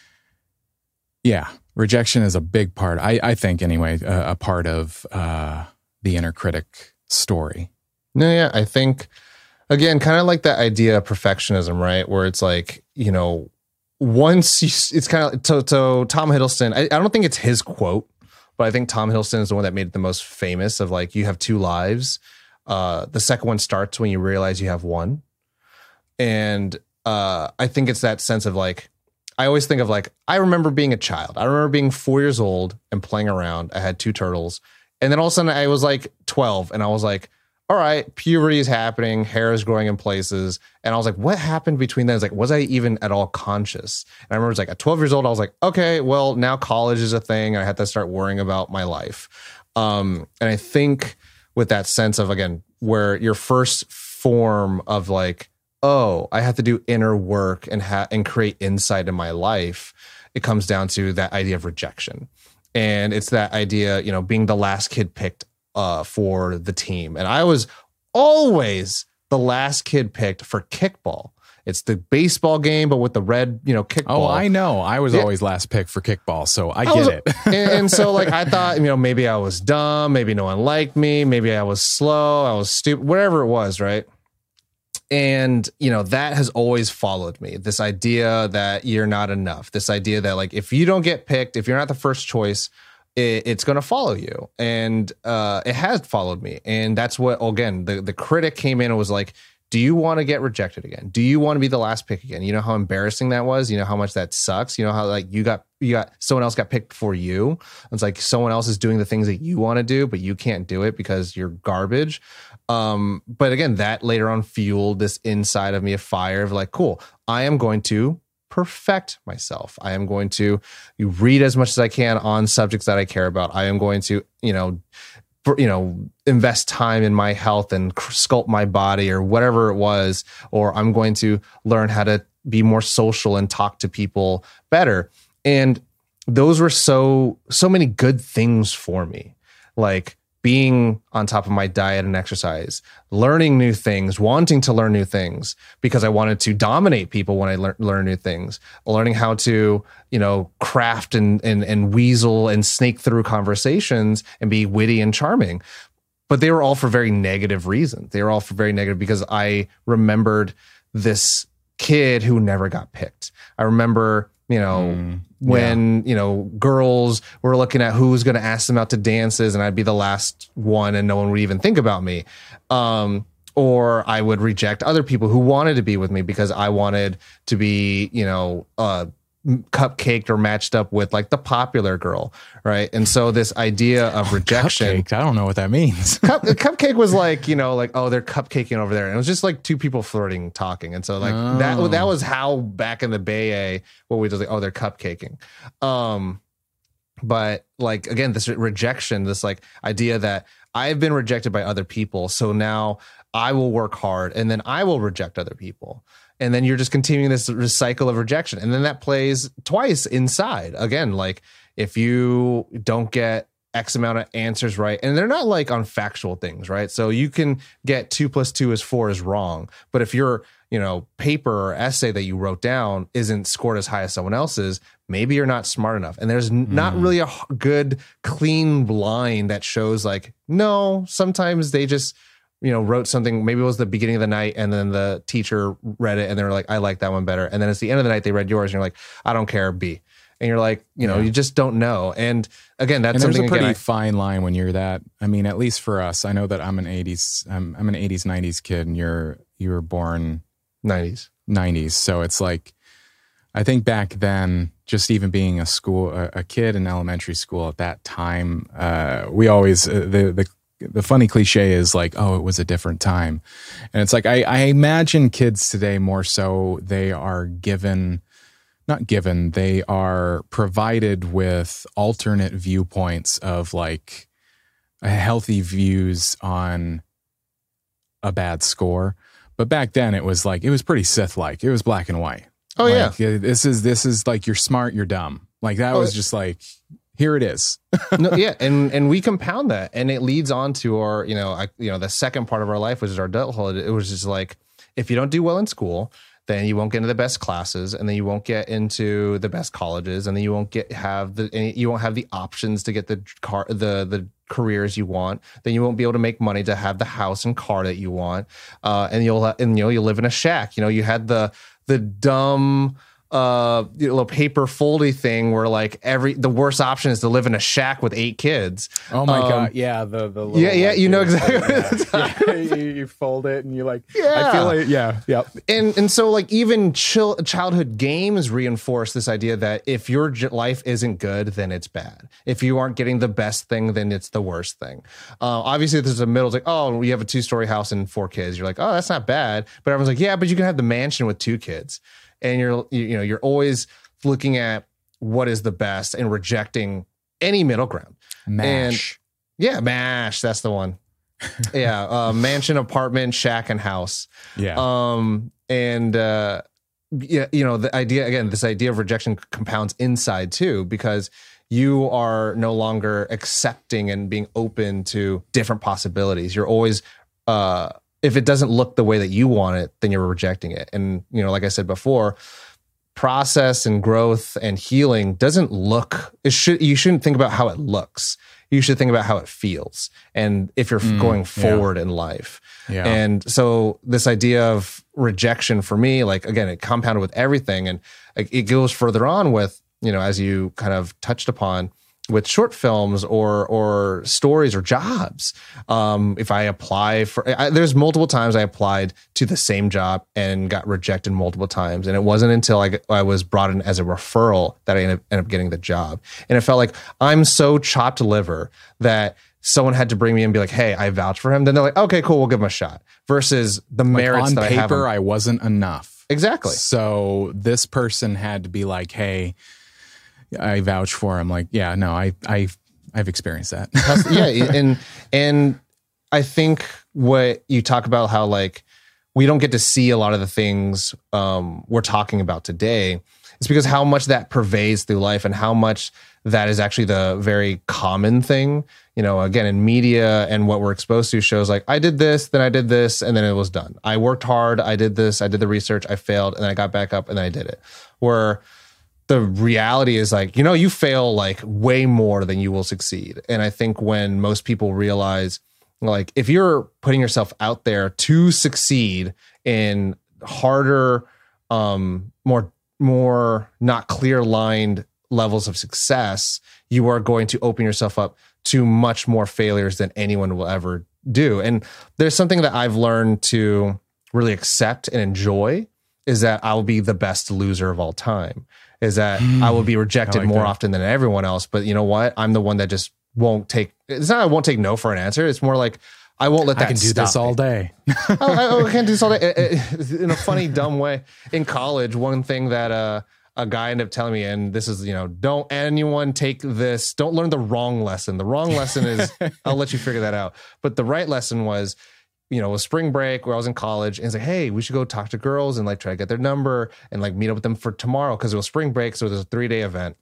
yeah, rejection is a big part. I, I think anyway, a, a part of, uh, the inner critic story. No, yeah, I think, again, kind of like that idea of perfectionism, right? Where it's like, you know, once you, it's kind of, so, so Tom Hiddleston, I, I don't think it's his quote, but I think Tom Hiddleston is the one that made it the most famous of like, you have two lives. Uh, the second one starts when you realize you have one. And uh, I think it's that sense of like, I always think of like, I remember being a child. I remember being four years old and playing around. I had two turtles. And then all of a sudden I was like twelve and I was like, all right, puberty is happening, hair is growing in places. And I was like, what happened between then? It's like, was I even at all conscious? And I remember it's like at twelve years old, I was like, okay, well, now college is a thing. I had to start worrying about my life. Um, and I think with that sense of, again, where your first form of like, oh, I have to do inner work and ha- and create insight in my life, it comes down to that idea of rejection. And it's that idea, you know, being the last kid picked Uh, for the team. And I was always the last kid picked for kickball. It's the baseball game, but with the red, you know, kickball. Oh, I know. I was yeah. always last pick for kickball, so I, I get was, it. and, and so like, I thought, you know, maybe I was dumb. Maybe no one liked me. Maybe I was slow. I was stupid, whatever it was. Right. And, you know, that has always followed me. This idea that you're not enough, this idea that like, if you don't get picked, if you're not the first choice, It, it's going to follow you. And uh, it has followed me. And that's what, again, the, the critic came in and was like, do you want to get rejected again? Do you want to be the last pick again? You know how embarrassing that was? You know how much that sucks? You know how like you got, you got, someone else got picked before you. It's like someone else is doing the things that you want to do, but you can't do it because you're garbage. Um, but again, that later on fueled this inside of me, a fire of like, cool, I am going to perfect myself. I am going to read as much as I can on subjects that I care about. I am going to, you know, for, you know, invest time in my health and sculpt my body or whatever it was, or I'm going to learn how to be more social and talk to people better. And those were so, so many good things for me. Like being on top of my diet and exercise, learning new things, wanting to learn new things because I wanted to dominate people when I lear- learn new things, learning how to, you know, craft and, and, and weasel and snake through conversations and be witty and charming. But they were all for very negative reasons. They were all for very negative because I remembered this kid who never got picked. I remember, you know, mm, when, yeah. you know, girls were looking at who was going to ask them out to dances and I'd be the last one and no one would even think about me. Um, or I would reject other people who wanted to be with me because I wanted to be, you know, uh, cupcaked or matched up with like the popular girl, right? And so this idea of rejection, cupcaked, I don't know what that means. Cup, cupcake was like, you know, like, oh, they're cupcaking over there, and it was just like two people flirting, talking, and so like oh. that that was how back in the Bay, what we was like, oh, they're cupcaking. Um, but like again, this rejection, this like idea that I've been rejected by other people, so now I will work hard, and then I will reject other people. And then you're just continuing this cycle of rejection. And then that plays twice inside. Again, like if you don't get X amount of answers right, and they're not like on factual things, right? So you can get two plus two is four is wrong. But if your, you know, paper or essay that you wrote down isn't scored as high as someone else's, maybe you're not smart enough. And there's mm. not really a good, clean line that shows like, no, sometimes they just, you know, wrote something, maybe it was the beginning of the night and then the teacher read it and they were like, I like that one better. And then it's the end of the night, they read yours and you're like, I don't care, B. And you're like, you know, yeah. you just don't know. And again, that's and something there's a pretty again, I, fine line when you're that. I mean, at least for us, I know that I'm an eighties, I'm, I'm an eighties, nineties kid and you're, you were born nineties, nineties. So it's like, I think back then, just even being a school, a, a kid in elementary school at that time, uh, we always, uh, the, the, The funny cliche is like, oh, it was a different time. And it's like, I, I imagine kids today more so they are given, not given, they are provided with alternate viewpoints of like healthy views on a bad score. But back then it was like, it was pretty Sith-like. It was black and white. Oh, like, yeah. This is, this is like, you're smart, you're dumb. Like that oh, was just like, here it is. no, yeah, and and we compound that, and it leads on to our, you know, I, you know, the second part of our life, which is our adulthood. It was just like, if you don't do well in school, then you won't get into the best classes, and then you won't get into the best colleges, and then you won't get have the you won't have the options to get the car the the careers you want. Then you won't be able to make money to have the house and car that you want, uh, and you'll and you know you live in a shack. You know, you had the the dumb. Uh, you know, little paper foldy thing where like every the worst option is to live in a shack with eight kids. Oh my um, god, yeah, the the little, yeah yeah like, you know exactly like, yeah. you, you fold it and you like yeah I feel like yeah yeah and and so like even chill, childhood games reinforce this idea that if your j- life isn't good, then it's bad. If you aren't getting the best thing, then it's the worst thing. Uh, obviously, there's a middle. It's like, oh, we have a two story house and four kids. You're like, oh, that's not bad. But everyone's like, yeah, but you can have the mansion with two kids. And you're, you know, you're always looking at what is the best and rejecting any middle ground. MASH. And, yeah, MASH. That's the one. Yeah. Uh, mansion, apartment, shack, and house. Yeah. Um, and, uh, yeah, you know, the idea, again, this idea of rejection compounds inside too, because you are no longer accepting and being open to different possibilities. You're always, uh, if it doesn't look the way that you want it, then you're rejecting it. And, you know, like I said before, process and growth and healing doesn't look, it should, you shouldn't think about how it looks. You should think about how it feels. And if you're mm, going forward yeah. in life. Yeah. And so this idea of rejection for me, like, again, it compounded with everything. And it goes further on with, you know, as you kind of touched upon, with short films or or stories or jobs. Um, if I apply for, I, there's multiple times I applied to the same job and got rejected multiple times. And it wasn't until I, I was brought in as a referral that I ended up, ended up getting the job. And it felt like I'm so chopped liver that someone had to bring me in and be like, hey, I vouch for him. Then they're like, okay, cool, we'll give him a shot. Versus the like merits on that paper, I have. On paper, I wasn't enough. Exactly. So this person had to be like, hey, I vouch for him. Like, yeah, no, I, I, I've experienced that. yeah. And, and I think what you talk about, how like, we don't get to see a lot of the things um, we're talking about today. It's because how much that pervades through life and how much that is actually the very common thing. You know, again, in media and what we're exposed to shows like, I did this, then I did this, and then it was done. I worked hard. I did this. I did the research. I failed. And then I got back up and then I did it. Where the reality is like, you know, you fail like way more than you will succeed. And I think when most people realize, like, if you're putting yourself out there to succeed in harder um, more more not clear lined levels of success, you are going to open yourself up to much more failures than anyone will ever do. And there's something that I've learned to really accept and enjoy is that I will be the best loser of all time. Is that mm, I will be rejected like more that. often than everyone else. But you know what? I'm the one that just won't take, it's not I won't take no for an answer. It's more like I won't let that I can do stop this all me. day. I, I, I can't do this all day. In a funny, dumb way. In college, one thing that uh, a guy ended up telling me, and this is, you know, don't anyone take this, don't learn the wrong lesson. The wrong lesson is, I'll let you figure that out. But the right lesson was, you know, a spring break where I was in college, and it's like, hey, we should go talk to girls and like try to get their number and like meet up with them for tomorrow because it was spring break. So it was a three day event.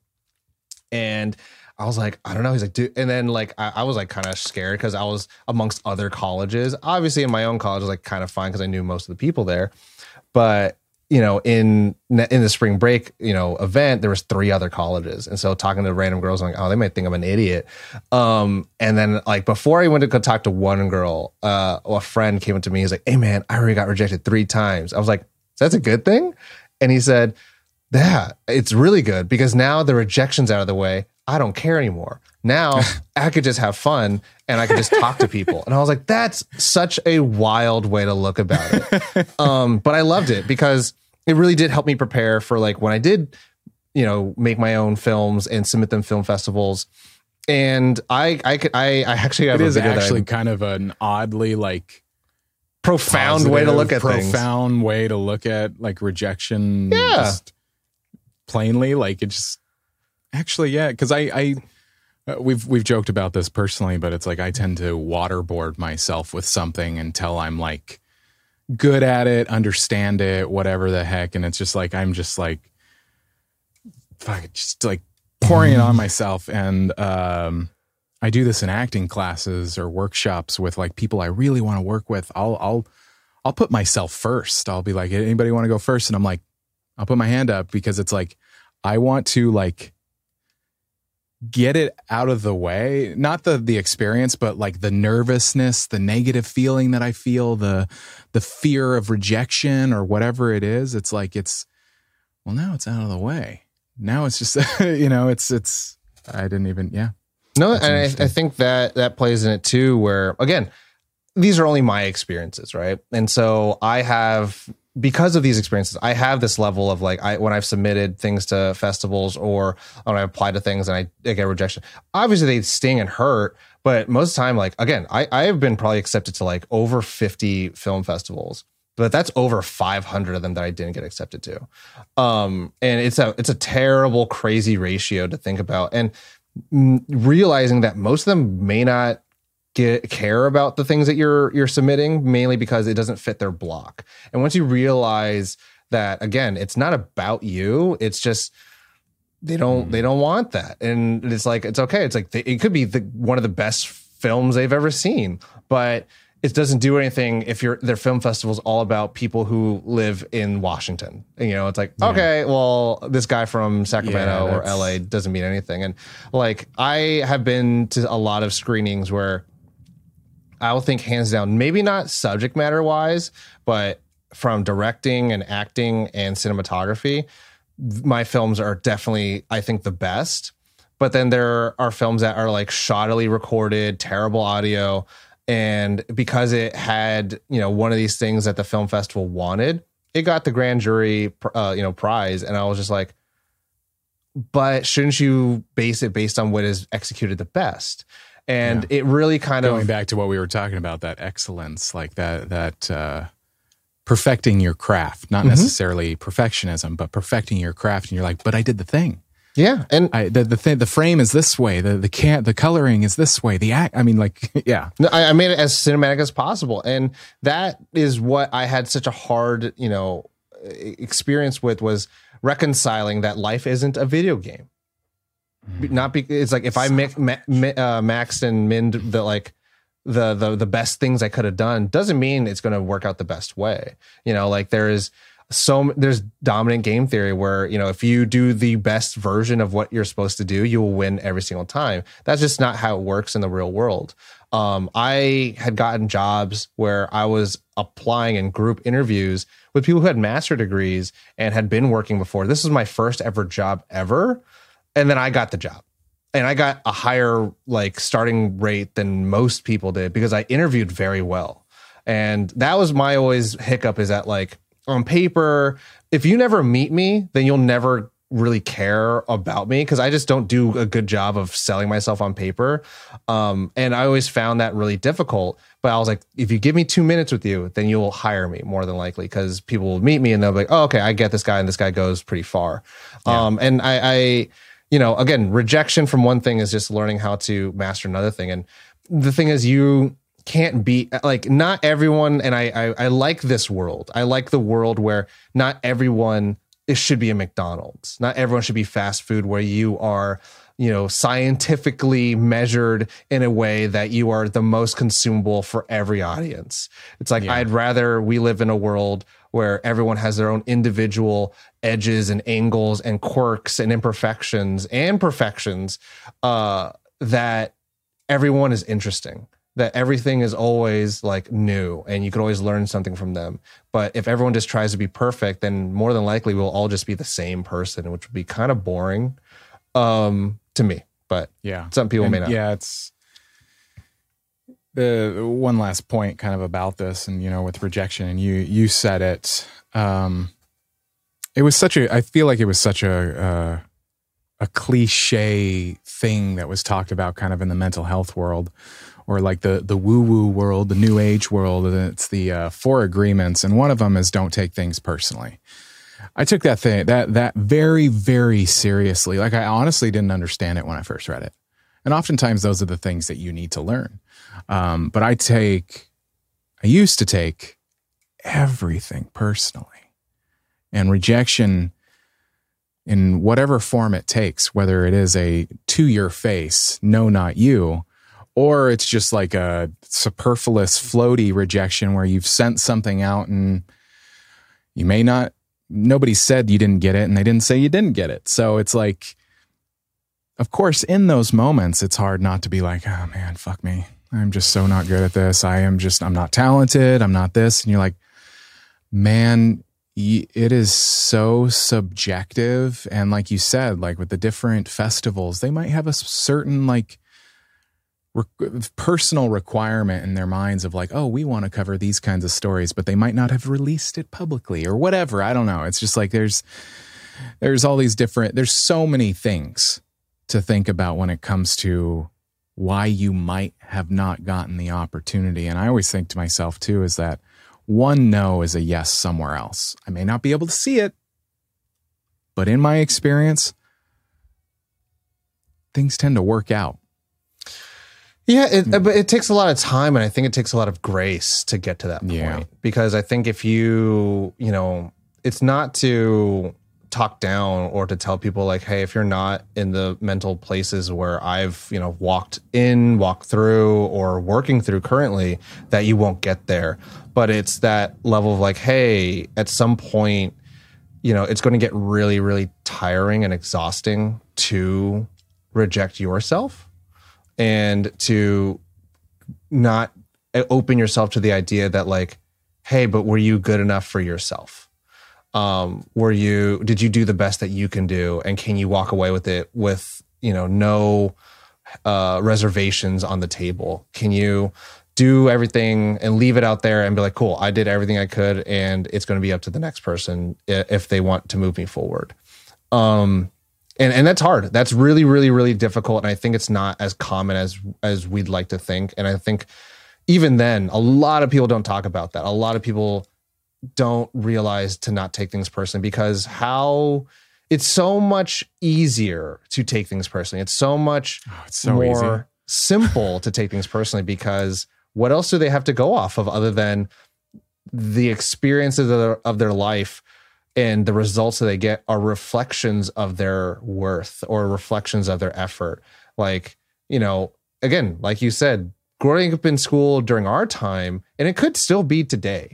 And I was like, I don't know. He's like, dude. And then like, I, I was like kind of scared because I was amongst other colleges. Obviously in my own college, I was like kind of fine because I knew most of the people there. But, you know, in in the spring break, you know, event, there was three other colleges. And so talking to random girls, I'm like, oh, they might think I'm an idiot. Um, and then like before I went to go talk to one girl, uh, a friend came up to me. He's like, hey man, I already got rejected three times. I was like, that's a good thing? And he said, yeah, it's really good because now the rejection's out of the way. I don't care anymore. Now I could just have fun and I could just talk to people. And I was like, that's such a wild way to look about it. Um, but I loved it because it really did help me prepare for like when I did, you know, make my own films and submit them film festivals. And I, I could, I, I actually have it a is video actually that kind of an oddly like profound positive, way to look at profound things. Profound way to look at like rejection. Yeah. Just plainly, like it just actually, yeah. Cause I, I, uh, we've, we've joked about this personally, but it's like, I tend to waterboard myself with something until I'm like good at it, understand it, whatever the heck. And it's just like, I'm just like, fuck, just like pouring it on myself. And, um, I do this in acting classes or workshops with like people I really want to work with. I'll, I'll, I'll put myself first. I'll be like, anybody want to go first? And I'm like, I'll put my hand up because it's like, I want to like get it out of the way. Not the, the experience, but like the nervousness, the negative feeling that I feel, the, the fear of rejection or whatever it is. It's like, it's, well, now it's out of the way. Now it's just, you know, it's, it's, I didn't even, yeah. No, and I, I think that that plays in it too, where again, these are only my experiences, right? And so I have, because of these experiences, I have this level of like, I when I've submitted things to festivals or when I apply to things and I, I get rejection, obviously they sting and hurt, but most of the time, like, again, I, I have been probably accepted to like over fifty film festivals, but that's over five hundred of them that I didn't get accepted to. Um, and it's a, it's a terrible, crazy ratio to think about. And realizing that most of them may not get care about the things that you're you're submitting, mainly because it doesn't fit their block. And once you realize that, again, it's not about you, it's just they don't mm. they don't want that, and it's like it's okay. It's like they, it could be the one of the best films they've ever seen, but it doesn't do anything if your their film festival is all about people who live in Washington. And, you know, it's like, yeah. okay, well, this guy from Sacramento yeah, or L A doesn't mean anything. And like, I have been to a lot of screenings where I'll think hands down, maybe not subject matter wise, but from directing and acting and cinematography, my films are definitely, I think, the best. But then there are films that are like shoddily recorded, terrible audio. And because it had, you know, one of these things that the film festival wanted, it got the grand jury, uh, you know, prize. And I was just like, but shouldn't you base it based on what is executed the best? And yeah. it really kind Going of going back to what we were talking about, that excellence, like that, that uh, perfecting your craft, not mm-hmm. necessarily perfectionism, but perfecting your craft. And you're like, but I did the thing. Yeah, and I, the the thing, the frame is this way, the the can the coloring is this way, the act. I mean, like, yeah. No, I, I made it as cinematic as possible, and that is what I had such a hard, you know, experience with, was reconciling that life isn't a video game. Mm. Not be, it's like if I mi- ma- mi- uh, maxed and minned the like the the the best things I could have done, doesn't mean it's going to work out the best way. You know, like there is. so there's dominant game theory where, you know, if you do the best version of what you're supposed to do, you will win every single time. That's just not how it works in the real world. Um, I had gotten jobs where I was applying in group interviews with people who had master degrees and had been working before. This was my first ever job ever. And then I got the job. And I got a higher like starting rate than most people did because I interviewed very well. And that was my always hiccup, is that like on paper, if you never meet me, then you'll never really care about me because I just don't do a good job of selling myself on paper. Um, and I always found that really difficult. But I was like, if you give me two minutes with you, then you'll hire me more than likely, because people will meet me and they'll be like, oh, okay, I get this guy, and this guy goes pretty far. Yeah. Um, and I, I You know, again, rejection from one thing is just learning how to master another thing. And the thing is, you can't be like, not everyone. And I, I, I like this world. I like the world where not everyone it should be a McDonald's. Not everyone should be fast food, where you are, you know, scientifically measured in a way that you are the most consumable for every audience. It's like, yeah. I'd rather we live in a world where everyone has their own individual edges and angles and quirks and imperfections and perfections, uh, that everyone is interesting, that everything is always like new and you can always learn something from them. But if everyone just tries to be perfect, then more than likely we'll all just be the same person, which would be kind of boring, um, to me. But yeah, some people and may not. Yeah, it's the one last point kind of about this, and you know, with rejection, and you you said it. Um, it was such a. I feel like it was such a uh, a cliche thing that was talked about, kind of in the mental health world, or like the the woo woo world, the new age world. And it's the uh, four agreements, and one of them is don't take things personally. I took that thing that that very very seriously. Like, I honestly didn't understand it when I first read it. And oftentimes those are the things that you need to learn. Um, but I take, I used to take everything personally. And rejection, in whatever form it takes, whether it is a to your face, no, not you, or it's just like a superfluous, floaty rejection where you've sent something out and you may not, nobody said you didn't get it and they didn't say you didn't get it. So it's like, of course, in those moments, it's hard not to be like, oh man, fuck me. I'm just so not good at this. I am just, I'm not talented. I'm not this. And you're like, man, it is so subjective. And like you said, like with the different festivals, they might have a certain like re- personal requirement in their minds of like, oh, we want to cover these kinds of stories, but they might not have released it publicly or whatever. I don't know. It's just like, there's, there's all these different, there's so many things to think about when it comes to why you might have not gotten the opportunity. And I always think to myself too, is that one no is a yes somewhere else. I may not be able to see it, but in my experience, things tend to work out. Yeah, it, but it takes a lot of time, and I think it takes a lot of grace to get to that point. Yeah. Because I think if you, you know, it's not to talk down or to tell people like, hey, if you're not in the mental places where I've, you know, walked in, walked through, or working through currently, that you won't get there. But it's that level of like, hey, at some point, you know, it's going to get really, really tiring and exhausting to reject yourself and to not open yourself to the idea that like, hey, but were you good enough for yourself? Um, were you, did you do the best that you can do? And can you walk away with it with, you know, no, uh, reservations on the table? Can you do everything and leave it out there and be like, cool, I did everything I could, and it's going to be up to the next person if they want to move me forward. Um, and, and that's hard. That's really, really, really difficult. And I think it's not as common as, as we'd like to think. And I think even then, a lot of people don't talk about that. A lot of people don't realize to not take things personally, because how it's so much easier to take things personally. It's so much oh, it's so more easy. simple to take things personally, because what else do they have to go off of other than the experiences of their, of their life, and the results that they get are reflections of their worth or reflections of their effort. Like, you know, again, like you said, growing up in school during our time, and it could still be today,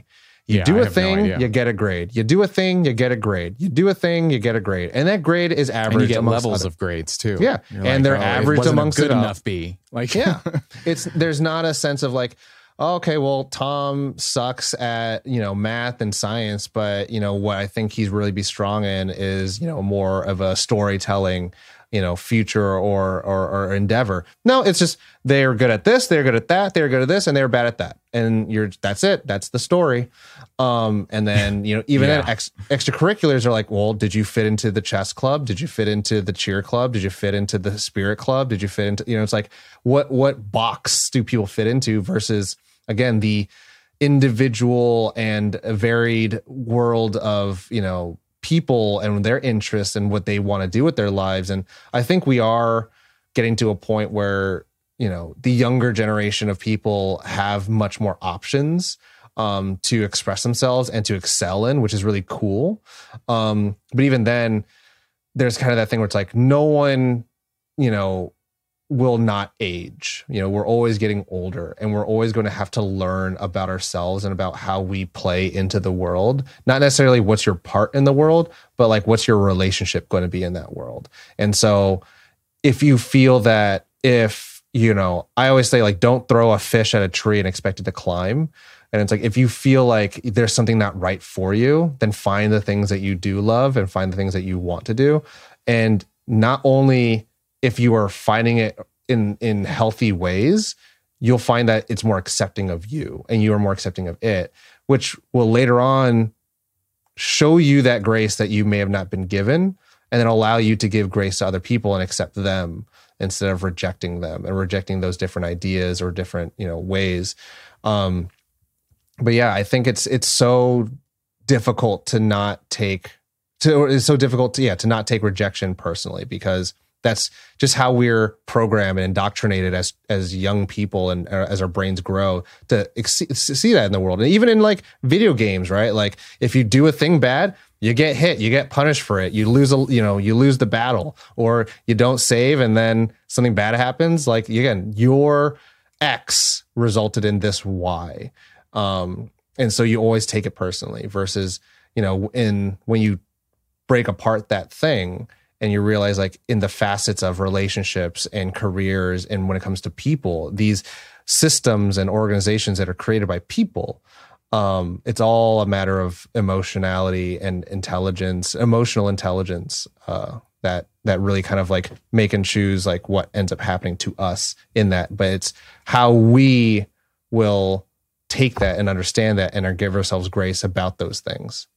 You Yeah, do I a have no thing, idea. you get a grade. You do a thing, you get a grade. You do a thing, you get a grade. And that grade is averaged And you get amongst levels other- of grades too. Yeah. You're And like, they're oh, it averaged wasn't a amongst good it up. enough B. Like, yeah. It's there's not a sense of like, oh, okay, well, Tom sucks at, you know, math and science, but you know, what I think he's really be strong in is, you know, more of a storytelling, you know, future or, or, or endeavor. No, it's just, they're good at this, they're good at that, they're good at this, and they're bad at that. And you're, that's it. That's the story. Um, and then, you know, even Yeah. then ex, extracurriculars are like, well, did you fit into the chess club? Did you fit into the cheer club? Did you fit into the spirit club? Did you fit into, you know, it's like, what, what box do people fit into versus, again, the individual and varied world of, you know, people and their interests and what they want to do with their lives. And I think we are getting to a point where, you know, the younger generation of people have much more options um, to express themselves and to excel in, which is really cool. Um, but even then, there's kind of that thing where it's like, no one, you know, will not age. You know, we're always getting older and we're always going to have to learn about ourselves and about how we play into the world. Not necessarily what's your part in the world, but like what's your relationship going to be in that world. And so if you feel that if, you know, I always say like, don't throw a fish at a tree and expect it to climb. And it's like, if you feel like there's something not right for you, then find the things that you do love and find the things that you want to do. And not only if you are finding it in, in healthy ways, you'll find that it's more accepting of you and you are more accepting of it, which will later on show you that grace that you may have not been given, and then allow you to give grace to other people and accept them instead of rejecting them and rejecting those different ideas or different, you know, ways. Um, but yeah, I think it's, it's so difficult to not take to, or it's so difficult to, yeah, to not take rejection personally, because that's just how we're programmed and indoctrinated as as young people and as our brains grow to ex- see that in the world. And even in like video games, right? Like if you do a thing bad, you get hit, you get punished for it. You lose a, you know, you lose the battle, or you don't save and then something bad happens. Like again, your X resulted in this Y. Um, and so you always take it personally versus, you know, in when you break apart that thing, and you realize like in the facets of relationships and careers, and when it comes to people, these systems and organizations that are created by people, um, it's all a matter of emotionality and intelligence, emotional intelligence, uh, that, that really kind of like make and choose like what ends up happening to us in that. But it's how we will take that and understand that and give ourselves grace about those things.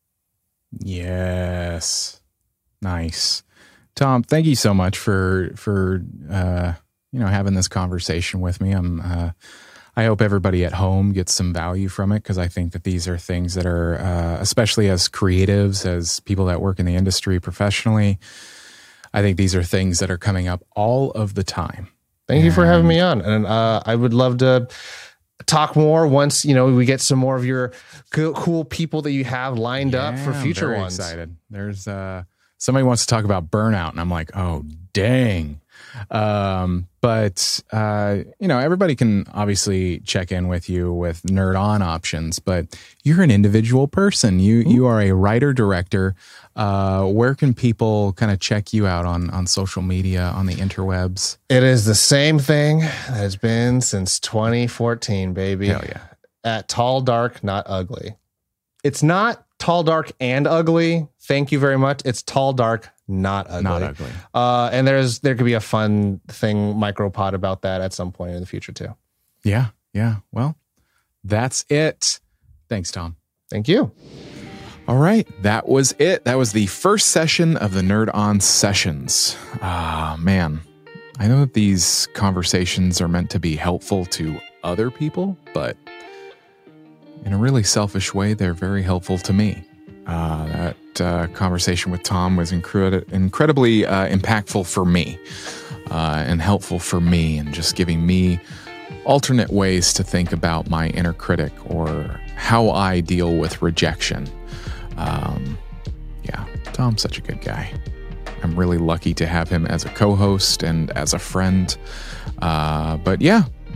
Yes. Nice. Tom, thank you so much for, for, uh, you know, having this conversation with me. I'm, uh, I hope everybody at home gets some value from it, because I think that these are things that are, uh, especially as creatives, as people that work in the industry professionally, I think these are things that are coming up all of the time. Thank and, you for having me on. And, uh, I would love to talk more once, you know, we get some more of your cool, cool people that you have lined yeah, up for future I'm very ones. Excited. There's, uh, somebody wants to talk about burnout, and I'm like, oh, dang. Um, but, uh, you know, everybody can obviously check in with you with Nerd On options, but you're an individual person. You, mm-hmm. you are a writer director. Uh, where can people kind of check you out on, on social media, on the interwebs? It is the same thing that has been since twenty fourteen, baby. Hell yeah. At Tall, Dark, Not Ugly. It's not Tall, Dark, and Ugly. Thank you very much. It's Tall, Dark, Not Ugly. Not ugly. Uh, and there's there could be a fun thing, micropod about that at some point in the future too. Yeah, yeah. Well, that's it. Thanks, Tom. Thank you. All right, that was it. That was the first session of the Nerd On Sessions. Ah, man. I know that these conversations are meant to be helpful to other people, but in a really selfish way, they're very helpful to me. Uh, that uh, conversation with Tom was incred- incredibly uh, impactful for me uh, and helpful for me, and just giving me alternate ways to think about my inner critic or how I deal with rejection. Um, yeah, Tom's such a good guy. I'm really lucky to have him as a co-host and as a friend. Uh, but yeah,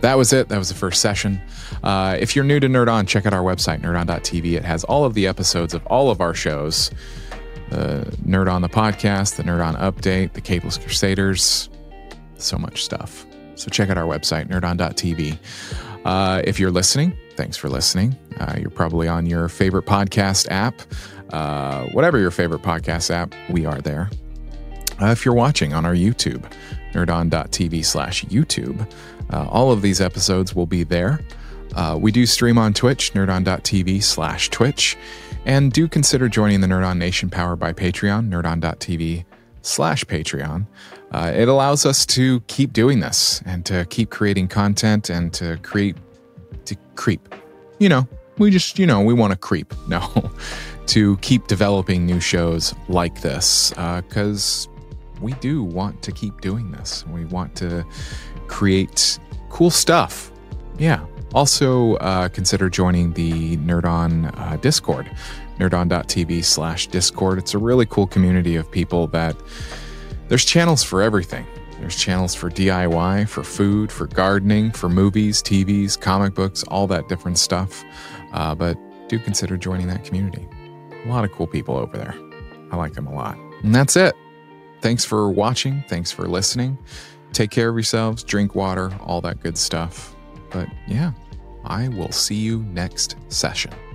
that was it. That was the first session. Uh, if you're new to Nerd On, check out our website, nerd on dot t v. It has all of the episodes of all of our shows. The Nerd On the podcast, the Nerd On update, the Capeless Crusaders, so much stuff. So check out our website, nerd on dot t v. Uh, if you're listening, thanks for listening. Uh, you're probably on your favorite podcast app. Uh, whatever your favorite podcast app, we are there. Uh, if you're watching on our YouTube, nerd on dot t v slash YouTube, uh, all of these episodes will be there. Uh, we do stream on Twitch, nerd on dot t v slash Twitch. And do consider joining the Nerd On Nation powered by Patreon, nerd on dot t v slash Patreon. Uh, it allows us to keep doing this and to keep creating content and to create, to creep. You know, we just, you know, we want to creep. No, to keep developing new shows like this because uh, we do want to keep doing this. We want to create cool stuff. Yeah. Also, uh, consider joining the Nerd On uh, Discord, nerd on dot t v slash Discord. It's a really cool community of people that there's channels for everything. There's channels for D I Y, for food, for gardening, for movies, T Vs, comic books, all that different stuff. Uh, but do consider joining that community. A lot of cool people over there. I like them a lot. And that's it. Thanks for watching. Thanks for listening. Take care of yourselves, drink water, all that good stuff. But yeah, I will see you next session.